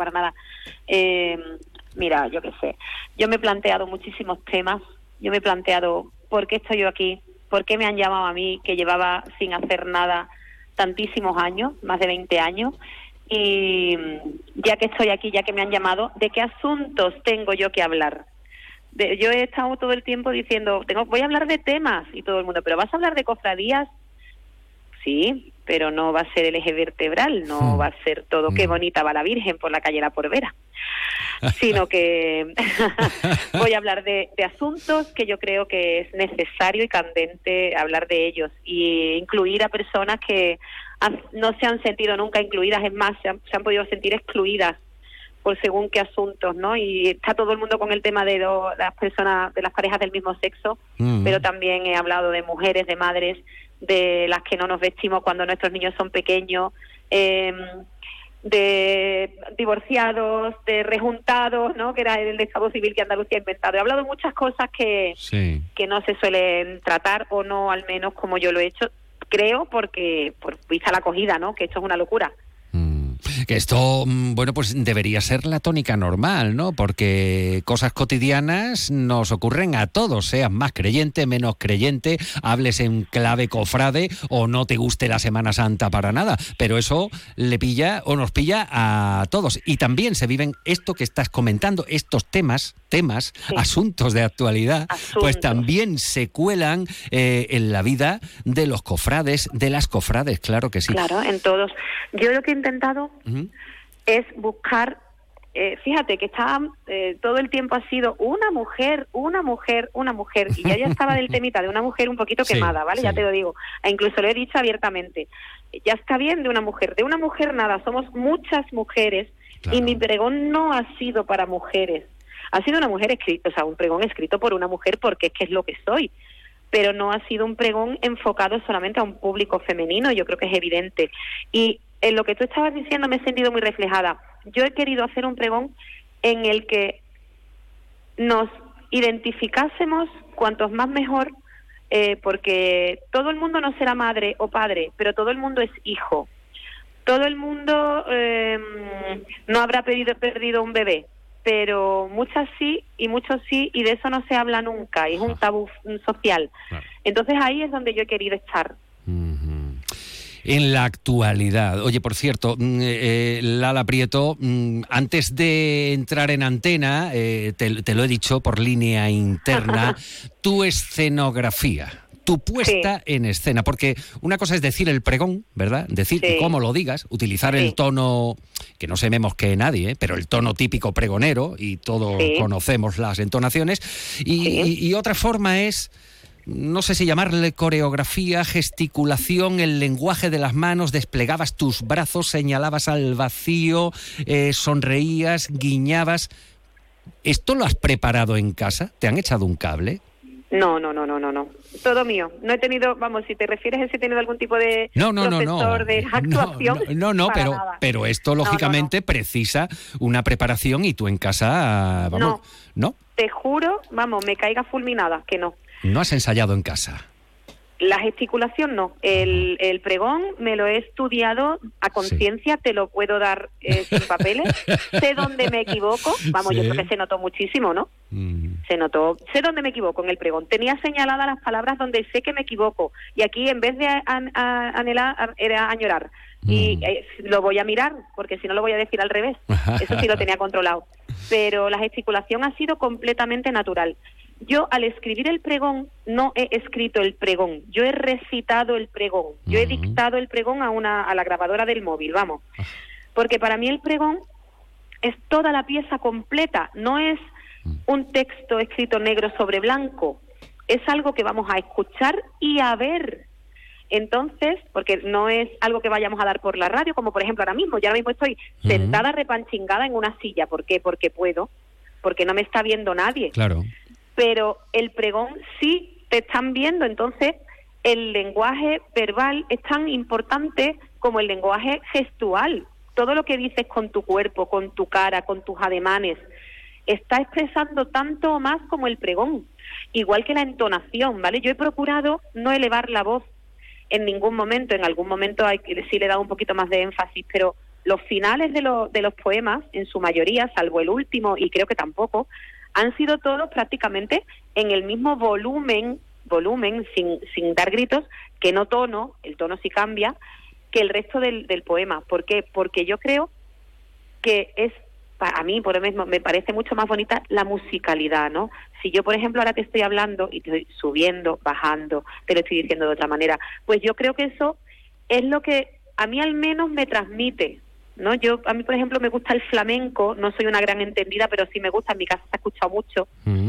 Mira, yo qué sé. Yo me he planteado muchísimos temas. Yo me he planteado por qué estoy yo aquí, por qué me han llamado a mí, que llevaba sin hacer nada tantísimos años, más de 20 años. Y ya que estoy aquí, ya que me han llamado, ¿de qué asuntos tengo yo que hablar? Yo he estado todo el tiempo diciendo, voy a hablar de temas, y todo el mundo, ¿pero vas a hablar de cofradías? Sí, pero no va a ser el eje vertebral, no va a ser todo qué bonita va la Virgen por la calle La Porvera, sino que voy a hablar de asuntos que yo creo que es necesario y candente hablar de ellos, y incluir a personas que no se han sentido nunca incluidas, es más, se han podido sentir excluidas por según qué asuntos, ¿no? Y está todo el mundo con el tema de las personas, de las parejas del mismo sexo, pero también he hablado de mujeres, de madres, de las que no nos vestimos cuando nuestros niños son pequeños, de divorciados, de rejuntados, ¿no? Que era el Estado Civil que Andalucía ha inventado. He hablado de muchas cosas que no se suelen tratar, o no al menos como yo lo he hecho, creo, porque por vista la acogida, ¿no? Que esto es una locura. Que esto, bueno, pues debería ser la tónica normal, ¿no? Porque cosas cotidianas nos ocurren a todos, seas más creyente, menos creyente, hables en clave cofrade o no te guste la Semana Santa para nada, pero eso le pilla o nos pilla a todos. Y también se viven esto que estás comentando, estos temas, asuntos de actualidad, pues también se cuelan en la vida de los cofrades, de las cofrades, claro que sí. Claro, en todos. Yo lo que he intentado es buscar, fíjate que todo el tiempo ha sido una mujer, y ya estaba del temita de una mujer un poquito quemada, ¿vale? Ya te lo digo, e incluso lo he dicho abiertamente, ya está bien de una mujer nada, somos muchas mujeres, y mi pregón no ha sido para mujeres, ha sido una mujer escrita, o sea, un pregón escrito por una mujer, porque es que es lo que soy, pero no ha sido un pregón enfocado solamente a un público femenino, yo creo que es evidente. Y en lo que tú estabas diciendo me he sentido muy reflejada. Yo he querido hacer un pregón en el que nos identificásemos cuantos más mejor, porque todo el mundo no será madre o padre, pero todo el mundo es hijo. Todo el mundo no habrá perdido un bebé, pero muchas sí y muchos sí, y de eso no se habla nunca, es un tabú social. Entonces ahí es donde yo he querido estar. En la actualidad, oye, por cierto, Lala Prieto, antes de entrar en antena, te lo he dicho por línea interna, tu escenografía, tu puesta en escena, porque una cosa es decir el pregón, ¿verdad? Decir cómo lo digas, utilizar el tono, que no se me mosquee nadie, pero el tono típico pregonero, y todos conocemos las entonaciones, y otra forma es, no sé si llamarle coreografía, gesticulación, el lenguaje de las manos, desplegabas tus brazos, señalabas al vacío, sonreías, guiñabas. ¿Esto lo has preparado en casa? ¿Te han echado un cable? No. Todo mío. No he tenido, vamos, si te refieres a si he tenido algún tipo de profesor de actuación. Pero esto lógicamente precisa una preparación y tú en casa, vamos, ¿no? Te juro, vamos, me caiga fulminada, que no. ¿No has ensayado en casa? La gesticulación no. El pregón me lo he estudiado a conciencia, te lo puedo dar sin papeles. Sé dónde me equivoco. Vamos, yo creo que se notó muchísimo, ¿no? Se notó. Sé dónde me equivoco en el pregón. Tenía señaladas las palabras donde sé que me equivoco. Y aquí, en vez de anhelar, era añorar. Y lo voy a mirar, porque si no lo voy a decir al revés. Eso sí lo tenía controlado. Pero la gesticulación ha sido completamente natural. Yo, al escribir el pregón, no he escrito el pregón. Yo he recitado el pregón. Yo he dictado el pregón a la grabadora del móvil, vamos. Porque para mí el pregón es toda la pieza completa. No es un texto escrito negro sobre blanco. Es algo que vamos a escuchar y a ver. Entonces, porque no es algo que vayamos a dar por la radio, como por ejemplo ahora mismo. Yo ahora mismo estoy sentada repanchingada en una silla. ¿Por qué? Porque puedo. Porque no me está viendo nadie. Claro. Pero el pregón sí te están viendo, entonces el lenguaje verbal es tan importante como el lenguaje gestual. Todo lo que dices con tu cuerpo, con tu cara, con tus ademanes, está expresando tanto o más como el pregón. Igual que la entonación, ¿vale? Yo he procurado no elevar la voz en ningún momento. En algún momento sí le he dado un poquito más de énfasis, pero los finales de los poemas, en su mayoría, salvo el último, y creo que tampoco, han sido todos prácticamente en el mismo volumen sin dar gritos, que no tono, el tono sí cambia, que el resto del poema. ¿Por qué? Porque yo creo que es, a mí por lo mismo, me parece mucho más bonita la musicalidad, ¿no? Si yo, por ejemplo, ahora te estoy hablando y te estoy subiendo, bajando, te lo estoy diciendo de otra manera, pues yo creo que eso es lo que a mí al menos me transmite, ¿no? A mí, por ejemplo, me gusta el flamenco, no soy una gran entendida, pero sí me gusta, en mi casa se ha escuchado mucho.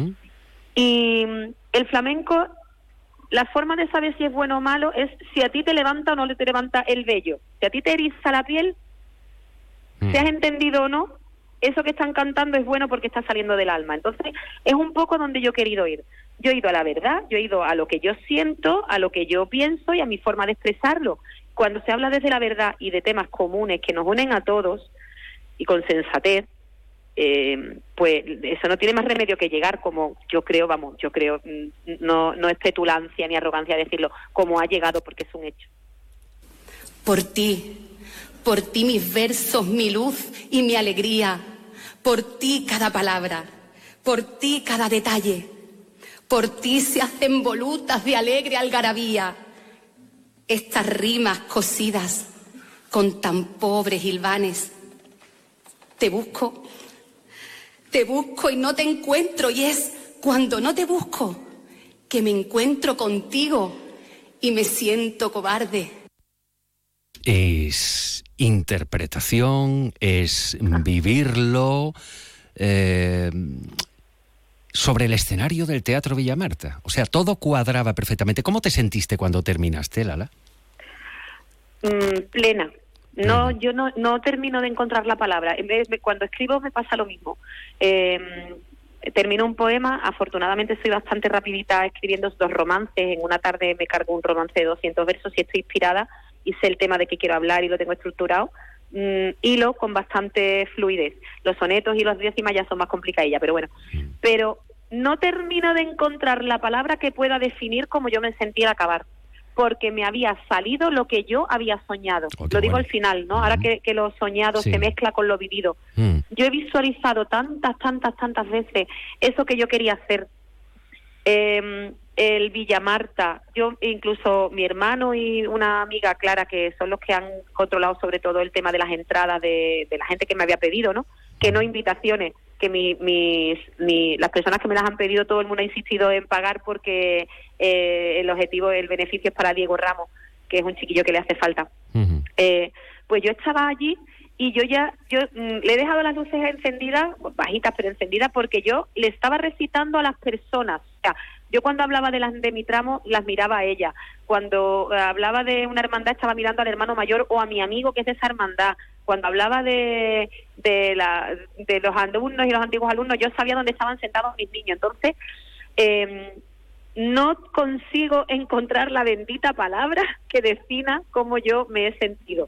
Y el flamenco, la forma de saber si es bueno o malo es si a ti te levanta o no te levanta el vello. Si a ti te eriza la piel, seas entendido o no, eso que están cantando es bueno porque está saliendo del alma. Entonces, es un poco donde yo he querido ir. Yo he ido a la verdad, yo he ido a lo que yo siento, a lo que yo pienso y a mi forma de expresarlo. Cuando se habla desde la verdad y de temas comunes que nos unen a todos y con sensatez, pues eso no tiene más remedio que llegar como yo creo, no es petulancia ni arrogancia decirlo, como ha llegado, porque es un hecho. Por ti mis versos, mi luz y mi alegría, por ti cada palabra, por ti cada detalle, por ti se hacen volutas de alegre algarabía. Estas rimas cosidas con tan pobres hilvanes. Te busco y no te encuentro, y es cuando no te busco que me encuentro contigo y me siento cobarde. Es interpretación, es vivirlo. Sobre el escenario del Teatro Villamarta. O sea, todo cuadraba perfectamente. ¿Cómo te sentiste cuando terminaste, Lala? Plena. No, yo no termino de encontrar la palabra. Cuando escribo me pasa lo mismo. Termino un poema, afortunadamente soy bastante rapidita escribiendo 2 romances. En una tarde me cargo un romance de 200 versos y estoy inspirada y sé el tema de que quiero hablar y lo tengo estructurado. Hilo con bastante fluidez. Los sonetos y las décimas ya son más complicadillas, pero bueno. Pero no termino de encontrar la palabra que pueda definir cómo yo me sentí al acabar. porque me había salido lo que yo había soñado. Lo digo al final, ¿no? Ahora que lo soñado se mezcla con lo vivido. Yo he visualizado tantas veces eso que yo quería hacer. El Villamarta, yo incluso mi hermano y una amiga, Clara, que son los que han controlado sobre todo el tema de las entradas de la gente que me había pedido, ¿no? Que no invitaciones, que las personas que me las han pedido, todo el mundo ha insistido en pagar porque el beneficio es para Diego Ramos, que es un chiquillo que le hace falta. Pues yo estaba allí y yo le he dejado las luces encendidas, bajitas pero encendidas, porque yo le estaba recitando a las personas. O sea, yo cuando hablaba de mi tramo, las miraba a ella. Cuando hablaba de una hermandad, estaba mirando al hermano mayor o a mi amigo que es de esa hermandad. Cuando hablaba de los alumnos y los antiguos alumnos, yo sabía dónde estaban sentados mis niños. Entonces, no consigo encontrar la bendita palabra que defina cómo yo me he sentido.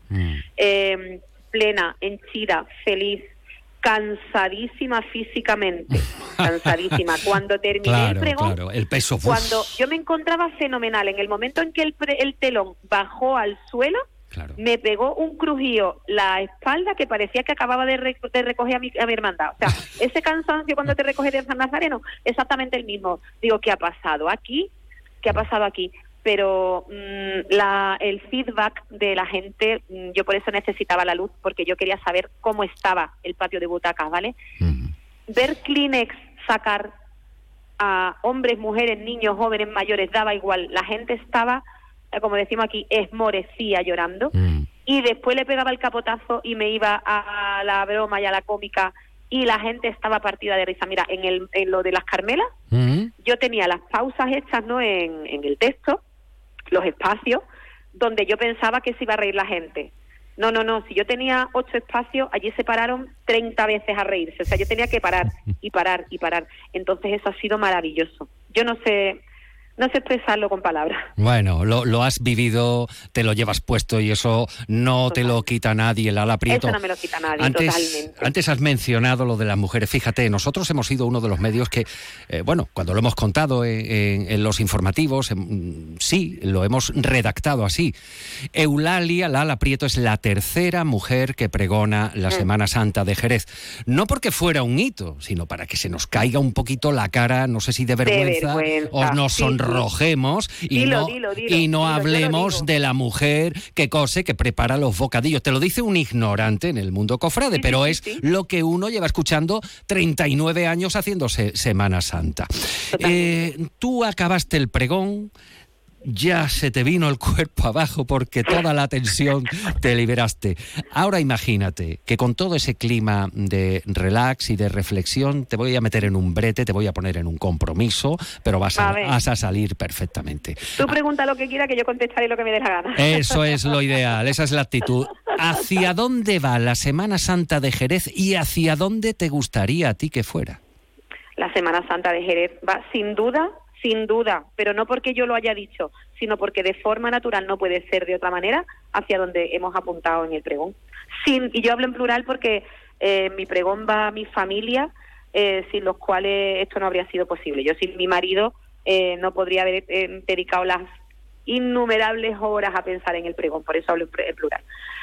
Plena, henchida, feliz, cansadísima físicamente, cansadísima. Cuando terminé el pregón, el peso. Cuando yo me encontraba fenomenal, en el momento en que el telón bajó al suelo, me pegó un crujido la espalda que parecía que acababa de recoger a mi hermandad. O sea, ese cansancio cuando te recoges de San Nazareno, exactamente el mismo. Digo, ¿qué ha pasado aquí? ¿Qué ha pasado aquí? Pero el feedback de la gente, yo por eso necesitaba la luz, porque yo quería saber cómo estaba el patio de butacas, ¿vale? Ver Kleenex sacar a hombres, mujeres, niños, jóvenes, mayores, daba igual. La gente estaba, como decimos aquí, esmorecía llorando. Y después le pegaba el capotazo y me iba a la broma y a la cómica, y la gente estaba partida de risa. Mira, en lo de las Carmelas, yo tenía las pausas hechas, ¿no?, en el texto, los espacios donde yo pensaba que se iba a reír la gente. No, si yo tenía 8 espacios, allí se pararon 30 veces a reírse. O sea, yo tenía que parar y parar y parar. Entonces eso ha sido maravilloso. Yo no sé expresarlo con palabras. Bueno, lo has vivido, te lo llevas puesto y eso no te lo quita nadie, el ala Prieto. Eso no me lo quita nadie, totalmente. Antes has mencionado lo de las mujeres. Fíjate, nosotros hemos sido uno de los medios que, cuando lo hemos contado en los informativos, sí, lo hemos redactado así. Eulalia, la ala Prieto, es la tercera mujer que pregona la Semana Santa de Jerez. No porque fuera un hito, sino para que se nos caiga un poquito la cara, no sé si de vergüenza. O nos sonrojemos y no hablemos de la mujer que cose, que prepara los bocadillos. Te lo dice un ignorante en el mundo cofrade, pero es lo que uno lleva escuchando 39 años haciéndose Semana Santa. Tú acabaste el pregón, ya se te vino el cuerpo abajo porque toda la tensión te liberaste. Ahora imagínate que con todo ese clima de relax y de reflexión te voy a meter en un brete, te voy a poner en un compromiso, pero vas a salir perfectamente. Tú pregunta lo que quieras que yo contestaré lo que me dé la gana. Eso es lo ideal, esa es la actitud. ¿Hacia dónde va la Semana Santa de Jerez y hacia dónde te gustaría a ti que fuera? La Semana Santa de Jerez va sin duda, pero no porque yo lo haya dicho, sino porque de forma natural, no puede ser de otra manera, hacia donde hemos apuntado en el pregón. Y yo hablo en plural porque mi pregón va a mi familia, sin los cuales esto no habría sido posible. Yo sin mi marido no podría haber dedicado las innumerables horas a pensar en el pregón, por eso hablo en plural.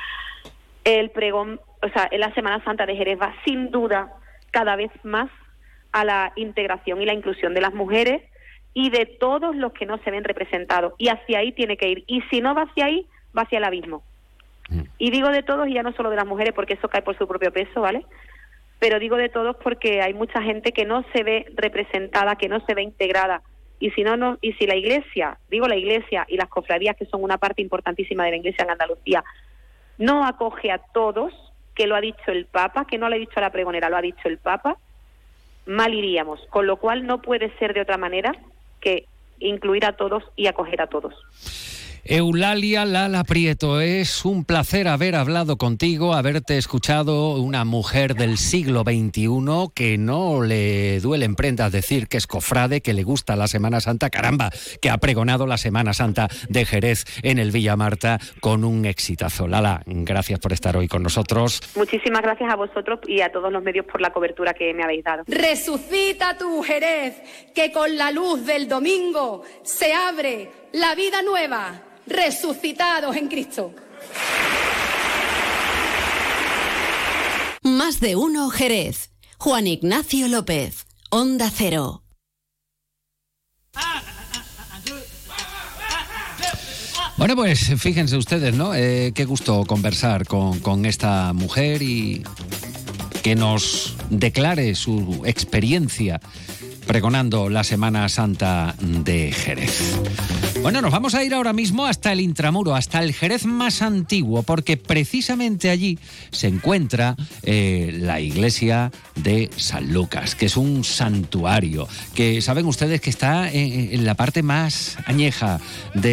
El pregón, en la Semana Santa de Jerez va sin duda cada vez más a la integración y la inclusión de las mujeres y de todos los que no se ven representados, y hacia ahí tiene que ir, y si no va hacia ahí, va hacia el abismo. Y digo de todos, y ya no solo de las mujeres, porque eso cae por su propio peso, ¿vale? Pero digo de todos porque hay mucha gente que no se ve representada, que no se ve integrada, y si la Iglesia, digo la Iglesia y las cofradías, que son una parte importantísima de la Iglesia en Andalucía, no acoge a todos, que lo ha dicho el Papa, que no lo ha dicho la pregonera, lo ha dicho el Papa, mal iríamos, con lo cual no puede ser de otra manera que incluir a todos y acoger a todos. Eulalia Lala Prieto, es un placer haber hablado contigo, haberte escuchado, una mujer del siglo XXI que no le duelen prendas decir que es cofrade, que le gusta la Semana Santa, caramba, que ha pregonado la Semana Santa de Jerez en el Villamarta con un exitazo. Lala, gracias por estar hoy con nosotros. Muchísimas gracias a vosotros y a todos los medios por la cobertura que me habéis dado. Resucita tu Jerez, que con la luz del domingo se abre la vida nueva. resucitados en Cristo. Más de uno Jerez. Juan Ignacio López, Onda Cero. Bueno, pues fíjense ustedes, ¿no? Qué gusto conversar con esta mujer y que nos declare su experiencia pregonando la Semana Santa de Jerez. Bueno, nos vamos a ir ahora mismo hasta el Intramuro, hasta el Jerez más antiguo, porque precisamente allí se encuentra la iglesia de San Lucas, que es un santuario, que saben ustedes que está en la parte más añeja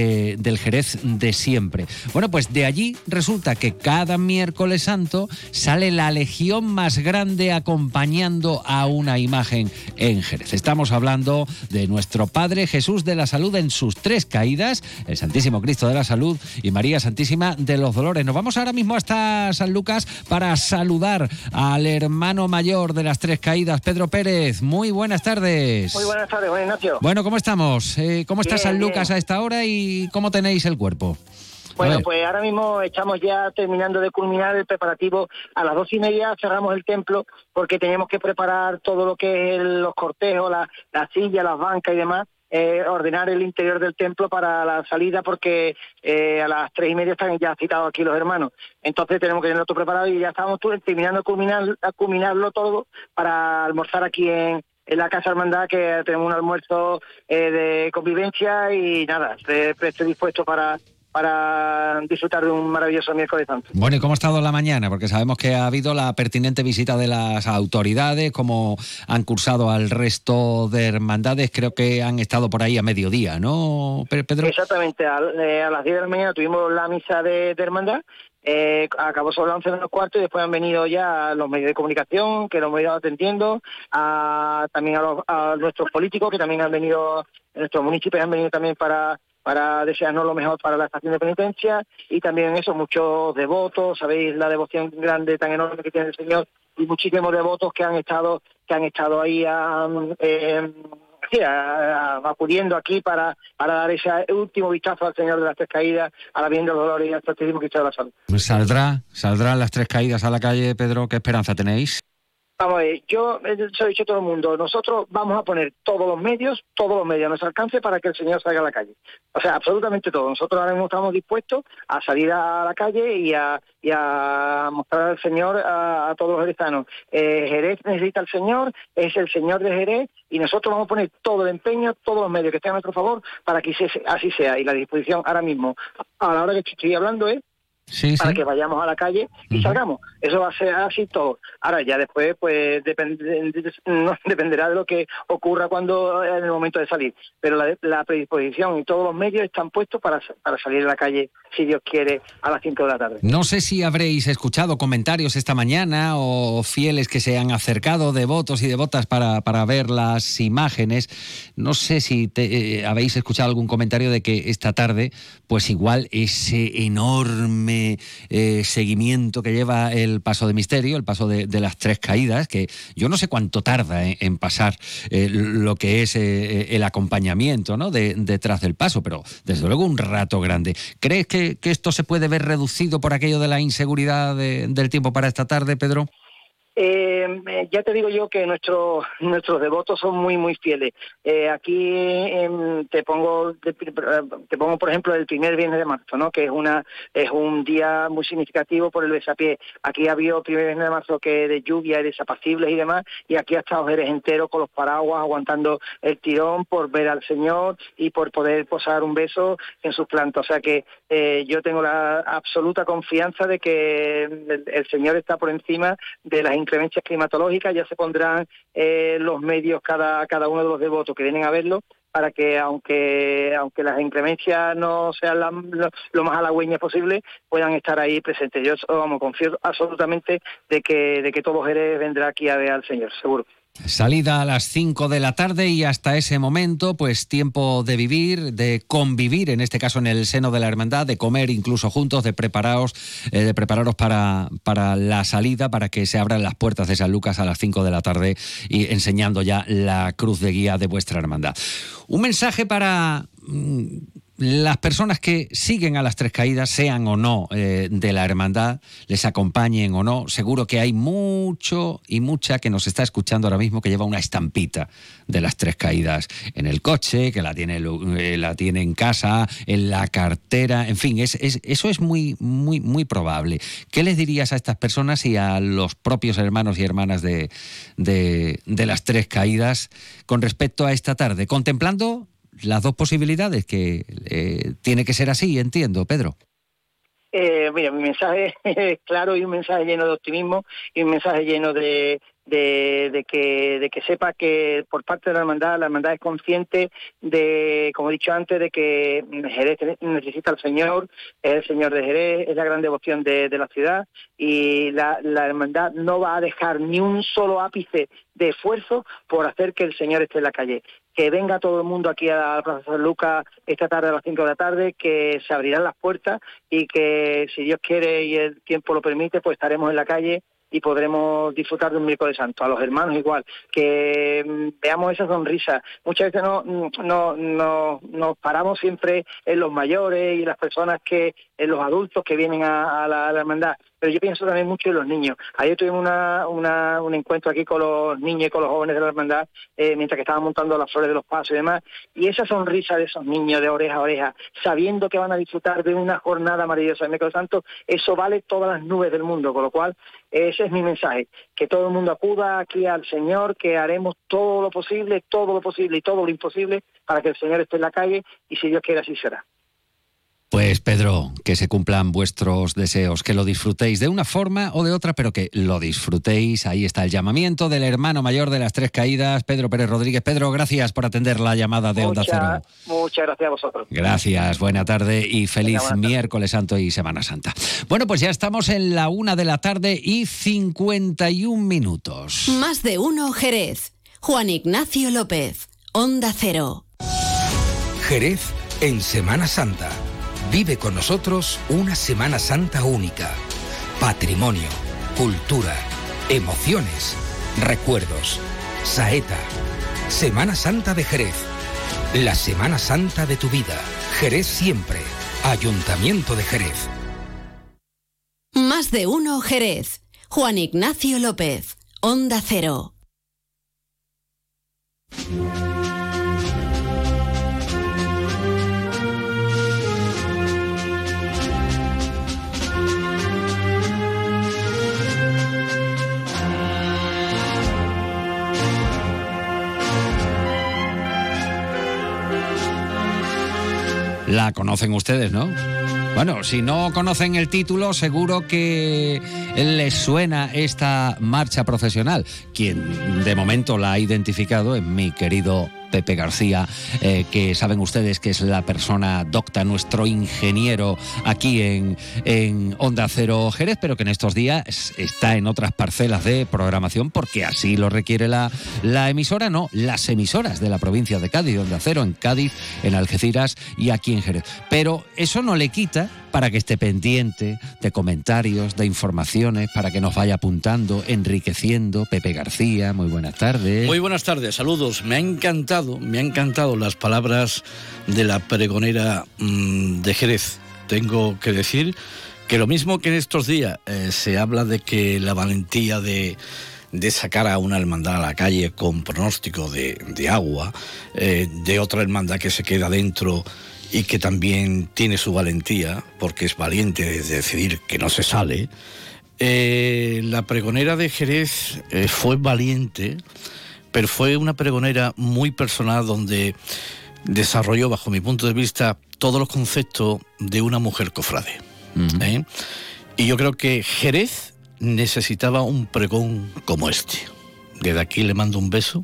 del Jerez de siempre. Bueno, pues de allí resulta que cada miércoles santo sale la legión más grande acompañando a una imagen en Jerez. Estamos hablando de nuestro Padre Jesús de la Salud en sus tres caídas, el Santísimo Cristo de la Salud y María Santísima de los Dolores. Nos vamos ahora mismo hasta San Lucas para saludar al hermano mayor de las tres caídas, Pedro Pérez. Muy buenas tardes. Muy buenas tardes, Juan Ignacio. Bueno, ¿cómo estamos? ¿Cómo está Bien, San Lucas bien. a esta hora y cómo tenéis el cuerpo? Bueno, pues ahora mismo estamos ya terminando de culminar el preparativo. A las 2:30 cerramos el templo porque teníamos que preparar todo lo que es los cortejos, las sillas, las bancas y demás. Ordenar el interior del templo para la salida porque a las 3:30 están ya citados aquí los hermanos. Entonces tenemos que tenerlo todo preparado y ya estamos terminando de culminarlo todo para almorzar aquí en la Casa Hermandad, que tenemos un almuerzo de convivencia y nada, estoy dispuesto para disfrutar de un maravilloso miércoles santo. Bueno, ¿y cómo ha estado la mañana? Porque sabemos que ha habido la pertinente visita de las autoridades, como han cursado al resto de hermandades, creo que han estado por ahí a mediodía, ¿no, Pedro? Exactamente, a las 10 de la mañana tuvimos la misa de hermandad, acabó sobre las 11:15 y después han venido ya los medios de comunicación, que los hemos ido atendiendo, también a nuestros políticos, que también han venido, nuestros municipios han venido también para desearnos lo mejor para la estación de penitencia, y también eso, muchos devotos, sabéis la devoción grande, tan enorme que tiene el Señor, y muchísimos devotos que han estado ahí acudiendo aquí para dar ese último vistazo al Señor de las Tres Caídas, a la Virgen de los Dolores y al Santísimo Cristo de la Salud. ¿Saldrán las tres caídas a la calle, Pedro? ¿Qué esperanza tenéis? Vamos a ver, yo se lo he dicho a todo el mundo, nosotros vamos a poner todos los medios a nuestro alcance para que el Señor salga a la calle. O sea, absolutamente todo. Nosotros ahora mismo estamos dispuestos a salir a la calle y a mostrar al Señor a todos los jerezanos. Jerez necesita al Señor, es el Señor de Jerez, y nosotros vamos a poner todo el empeño, todos los medios que estén a nuestro favor para que así sea. Y la disposición ahora mismo, a la hora que estoy hablando, es para que vayamos a la calle y salgamos. Eso va a ser así todo. Ahora ya después pues dependerá de lo que ocurra en el momento de salir, pero la predisposición y todos los medios están puestos para salir a la calle, si Dios quiere, a las 5 de la tarde. No sé si habréis escuchado comentarios esta mañana o fieles que se han acercado, devotos y devotas para ver las imágenes. No sé si habéis escuchado algún comentario de que esta tarde pues igual ese enorme seguimiento que lleva el paso de misterio, el paso de las tres caídas, que yo no sé cuánto tarda en pasar lo que es el acompañamiento, ¿no? detrás del paso, pero desde luego un rato grande. ¿Crees que esto se puede ver reducido por aquello de la inseguridad del tiempo para esta tarde, Pedro? Ya te digo yo que nuestros devotos son muy muy fieles. Aquí te pongo por ejemplo el primer viernes de marzo, ¿no? Que es un día muy significativo por el besapié. Aquí ha habido primer viernes de marzo que de lluvia y desapacibles y demás, y aquí ha estado Jerez entero con los paraguas aguantando el tirón por ver al Señor y por poder posar un beso en sus plantas. O sea que yo tengo la absoluta confianza de que el Señor está por encima de las inclemencias climatológicas. Ya se pondrán los medios cada uno de los devotos que vienen a verlo, para que aunque las inclemencias no sean lo más halagüeñas posible, puedan estar ahí presentes. Yo confío absolutamente de que todo Jerez vendrá aquí a ver al Señor, seguro. Salida a las 5 de la tarde y hasta ese momento, pues tiempo de vivir, de convivir, en este caso en el seno de la hermandad, de comer incluso juntos, de prepararos para la salida, para que se abran las puertas de San Lucas a las 5 de la tarde y enseñando ya la cruz de guía de vuestra hermandad. Un mensaje para las personas que siguen a las Tres Caídas, sean o no de la hermandad, les acompañen o no, seguro que hay mucho y mucha que nos está escuchando ahora mismo que lleva una estampita de las Tres Caídas en el coche, que la tiene en casa, en la cartera, en fin, eso es muy, muy, muy probable. ¿Qué les dirías a estas personas y a los propios hermanos y hermanas de las Tres Caídas con respecto a esta tarde, contemplando las dos posibilidades, que tiene que ser así, entiendo, Pedro? Mira, mi mensaje es claro y un mensaje lleno de optimismo y un mensaje lleno de que sepa que por parte de la hermandad es consciente de, como he dicho antes, de que Jerez necesita al Señor, es el Señor de Jerez, es la gran devoción de la ciudad, y la hermandad no va a dejar ni un solo ápice de esfuerzo por hacer que el Señor esté en la calle. Que venga todo el mundo aquí a la Plaza San Lucas esta tarde a las 5 de la tarde, que se abrirán las puertas y que, si Dios quiere y el tiempo lo permite, pues estaremos en la calle y podremos disfrutar de un miércoles santo. A los hermanos igual, que veamos esa sonrisa. Muchas veces nos paramos siempre en los mayores y las personas en los adultos que vienen a la hermandad, pero yo pienso también mucho en los niños. Ayer tuvimos un encuentro aquí con los niños y con los jóvenes de la hermandad, mientras que estaban montando las flores de los pasos y demás, y esa sonrisa de esos niños de oreja a oreja, sabiendo que van a disfrutar de una jornada maravillosa de miércoles santo, eso vale todas las nubes del mundo, con lo cual ese es mi mensaje, que todo el mundo acuda aquí al Señor, que haremos todo lo posible y todo lo imposible para que el Señor esté en la calle, y si Dios quiere así será. Pues Pedro, que se cumplan vuestros deseos, que lo disfrutéis de una forma o de otra, pero que lo disfrutéis. Ahí está el llamamiento del hermano mayor de las Tres Caídas, Pedro Pérez Rodríguez. Pedro, gracias por atender la llamada de Onda Cero. Muchas gracias a vosotros. Gracias, buena tarde y feliz miércoles santo y Semana Santa. Bueno, pues ya estamos en la 1:51 p.m. Más de uno Jerez. Juan Ignacio López, Onda Cero. Jerez en Semana Santa. Vive con nosotros una Semana Santa única. Patrimonio, cultura, emociones, recuerdos. Saeta. Semana Santa de Jerez. La Semana Santa de tu vida. Jerez siempre. Ayuntamiento de Jerez. Más de uno Jerez. Juan Ignacio López, Onda Cero. La conocen ustedes, ¿no? Bueno, si no conocen el título, seguro que les suena esta marcha procesional. Quien de momento la ha identificado es mi querido Pepe García, que saben ustedes que es la persona docta, nuestro ingeniero aquí en Onda Cero Jerez, pero que en estos días está en otras parcelas de programación porque así lo requiere la emisora, no, las emisoras de la provincia de Cádiz, Onda Cero en Cádiz, en Algeciras y aquí en Jerez. Pero eso no le quita para que esté pendiente de comentarios, de informaciones, para que nos vaya apuntando, enriqueciendo. Pepe García, muy buenas tardes. Muy buenas tardes, saludos. Me han encantado las palabras de la pregonera de Jerez. Tengo que decir que lo mismo que en estos días se habla de que la valentía de sacar a una hermandad a la calle con pronóstico de agua, de otra hermandad que se queda dentro y que también tiene su valentía, porque es valiente de decidir que no se sale. La pregonera de Jerez fue valiente, pero fue una pregonera muy personal donde desarrolló, bajo mi punto de vista, todos los conceptos de una mujer cofrade. Uh-huh. Y yo creo que Jerez necesitaba un pregón como este. Desde aquí le mando un beso,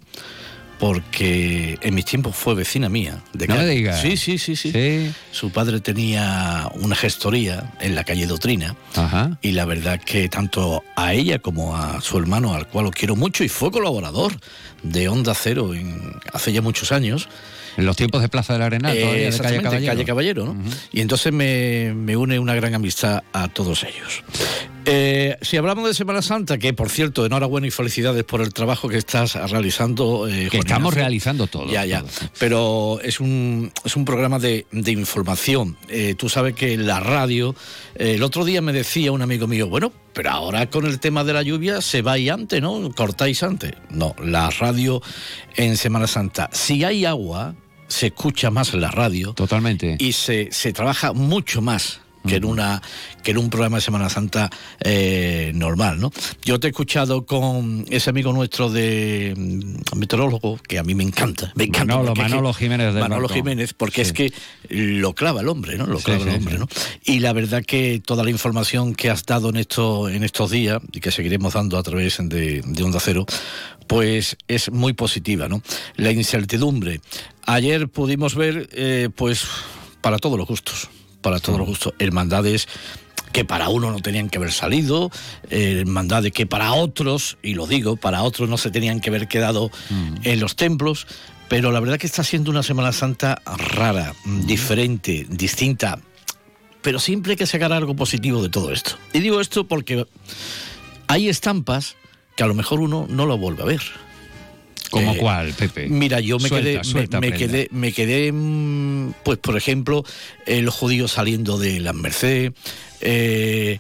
porque en mis tiempos fue vecina mía de Cádiz. No me digas. Sí. Su padre tenía una gestoría en la calle Doctrina. Ajá. Y la verdad que tanto a ella como a su hermano, al cual lo quiero mucho, y fue colaborador de Onda Cero hace ya muchos años, En los tiempos de Plaza del Arenal, todavía, exactamente, de Calle Caballero, ¿no? Uh-huh. Y entonces me une una gran amistad a todos ellos. Si hablamos de Semana Santa, que por cierto, enhorabuena y felicidades por el trabajo que estás realizando. Que estamos realizando todo. Ya. Pero es un programa de información. Tú sabes que la radio, el otro día me decía un amigo mío, bueno, pero ahora con el tema de la lluvia se va y antes, ¿no? Cortáis antes. No, la radio en Semana Santa, si hay agua, se escucha más en la radio. Totalmente. Y se trabaja mucho más que en un programa de Semana Santa normal, ¿no? Yo te he escuchado con ese amigo nuestro de meteorólogo, que a mí me encanta. Manolo Jiménez. Manolo Jiménez, porque es que lo clava el hombre, ¿no? ¿no? Y la verdad que toda la información que has dado en estos días, y que seguiremos dando a través de Onda Cero, pues es muy positiva, ¿no? La incertidumbre. Ayer pudimos ver, pues, para todos los gustos, hermandades que para uno no tenían que haber salido, hermandades que para otros, y lo digo, para otros no se tenían que haber quedado en los templos, pero la verdad que está siendo una Semana Santa rara, diferente, distinta, pero siempre hay que sacar algo positivo de todo esto. Y digo esto porque hay estampas que a lo mejor uno no lo vuelve a ver. ¿Cómo cuál, Pepe? Mira, yo me quedé, pues por ejemplo, el judío saliendo de las Merced, el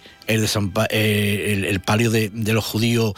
palio de los judíos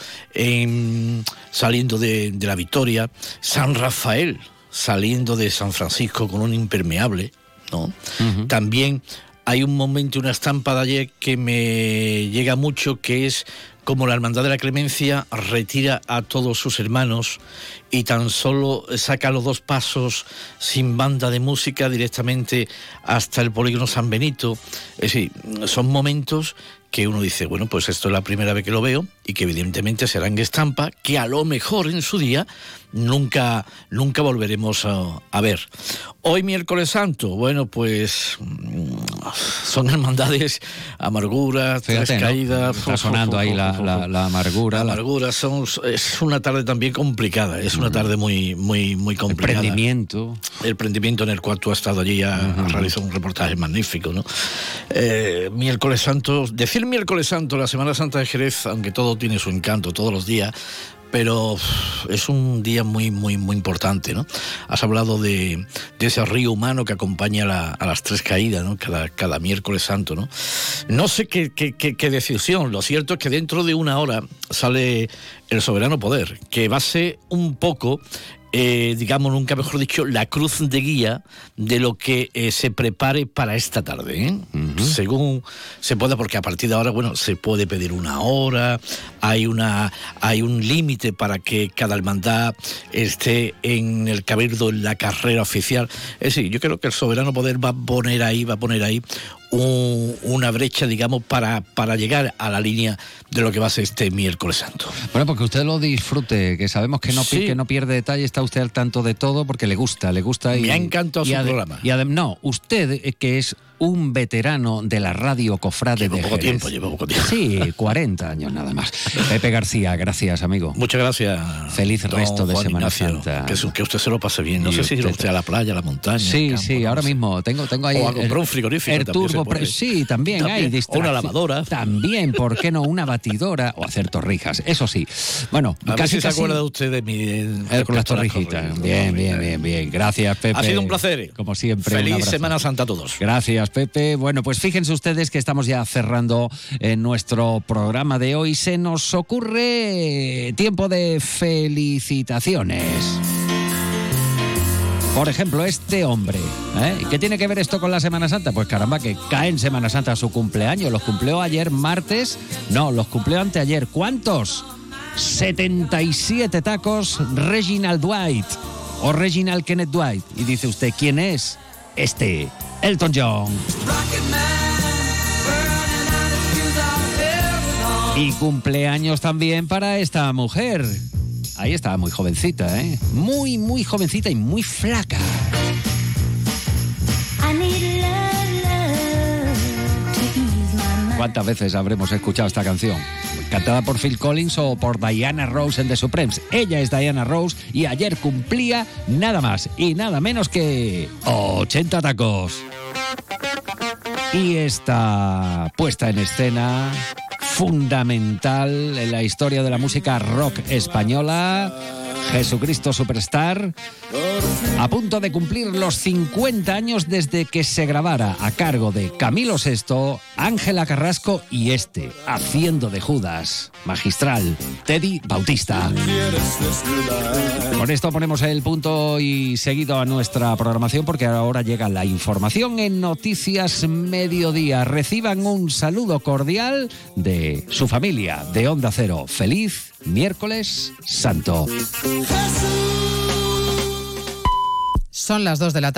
saliendo de la Victoria, San Rafael saliendo de San Francisco con un impermeable, ¿no? Uh-huh. También hay un momento, una estampa de ayer que me llega mucho, que es como la Hermandad de la Clemencia retira a todos sus hermanos y tan solo saca los 2 pasos sin banda de música directamente hasta el polígono San Benito. Es decir, son momentos que uno dice, bueno, pues esto es la primera vez que lo veo y que evidentemente será en estampa, que a lo mejor en su día nunca volveremos a ver. Hoy miércoles santo, bueno, pues son hermandades, amargura, Fíjate, Tres Caídas. ¿no? Está sonando ahí la amargura. La amargura es una tarde también complicada, es una tarde muy complicada. El prendimiento en el cual tú has estado allí, has realizado un reportaje magnífico, ¿no? Miércoles santo, decir miércoles santo, la Semana Santa de Jerez, aunque todo tiene su encanto todos los días, pero es un día muy importante, ¿no? Has hablado de ese río humano que acompaña a las Tres Caídas, ¿no? Cada miércoles santo, ¿no? No sé qué decisión. Lo cierto es que dentro de una hora sale el Soberano Poder, que va a ser un poco, digamos, nunca mejor dicho, la cruz de guía de lo que se prepare para esta tarde, ¿eh? Uh-huh. Según se pueda, porque a partir de ahora, bueno, se puede pedir una hora, hay un límite para que cada hermandad esté en el cabildo, en la carrera oficial. Es decir, yo creo que el Soberano Poder va a poner ahí una brecha, digamos, para llegar a la línea de lo que va a ser este miércoles santo. Bueno, porque usted lo disfrute, que sabemos que no pierde detalle, está usted al tanto de todo porque le gusta y me ha encantado su programa. No, usted que es un veterano de la radio Cofrade de Jerez. Llevo poco tiempo. Sí, 40 años nada más. Pepe García, gracias, amigo. Muchas gracias. Feliz resto de Juan Semana Ignacio, Santa. Que usted se lo pase bien. No sé si irá usted a la playa, a la montaña. Sí, campo, sí, ahora mismo tengo ahí. O a comprar un frigorífico. El turbo, sí, también hay distracción. O una lavadora. También, ¿por qué no? Una batidora o hacer torrijas, eso sí. Bueno, a ver si se acuerda usted de mi... con las torrijitas. Bien. Gracias, Pepe. Ha sido un placer. Como siempre. Feliz Semana Santa a todos. Gracias, Pepe. Bueno, pues fíjense ustedes que estamos ya cerrando nuestro programa de hoy. Se nos ocurre tiempo de felicitaciones. Por ejemplo, este hombre, ¿qué tiene que ver esto con la Semana Santa? Pues caramba, que cae en Semana Santa su cumpleaños. Los cumplió ayer martes, no, los cumplió anteayer. ¿Cuántos? 77 tacos Reginald Dwight o Reginald Kenneth Dwight. Y dice usted, ¿quién es? Elton John. Y cumpleaños también para esta mujer. Ahí estaba muy jovencita, muy jovencita y muy flaca. ¿Cuántas veces habremos escuchado esta canción? Cantada por Phil Collins o por Diana Ross en The Supremes. Ella es Diana Ross y ayer cumplía nada más y nada menos que 80 tacos. Y esta puesta en escena fundamental en la historia de la música rock española, Jesucristo Superstar, a punto de cumplir los 50 años desde que se grabara, a cargo de Camilo VI, Ángela Carrasco y haciendo de Judas, magistral, Teddy Bautista. Con esto ponemos el punto y seguido a nuestra programación, porque ahora llega la información en Noticias Mediodía. Reciban un saludo cordial de su familia de Onda Cero. Feliz miércoles santo. Son las 2 de la tarde.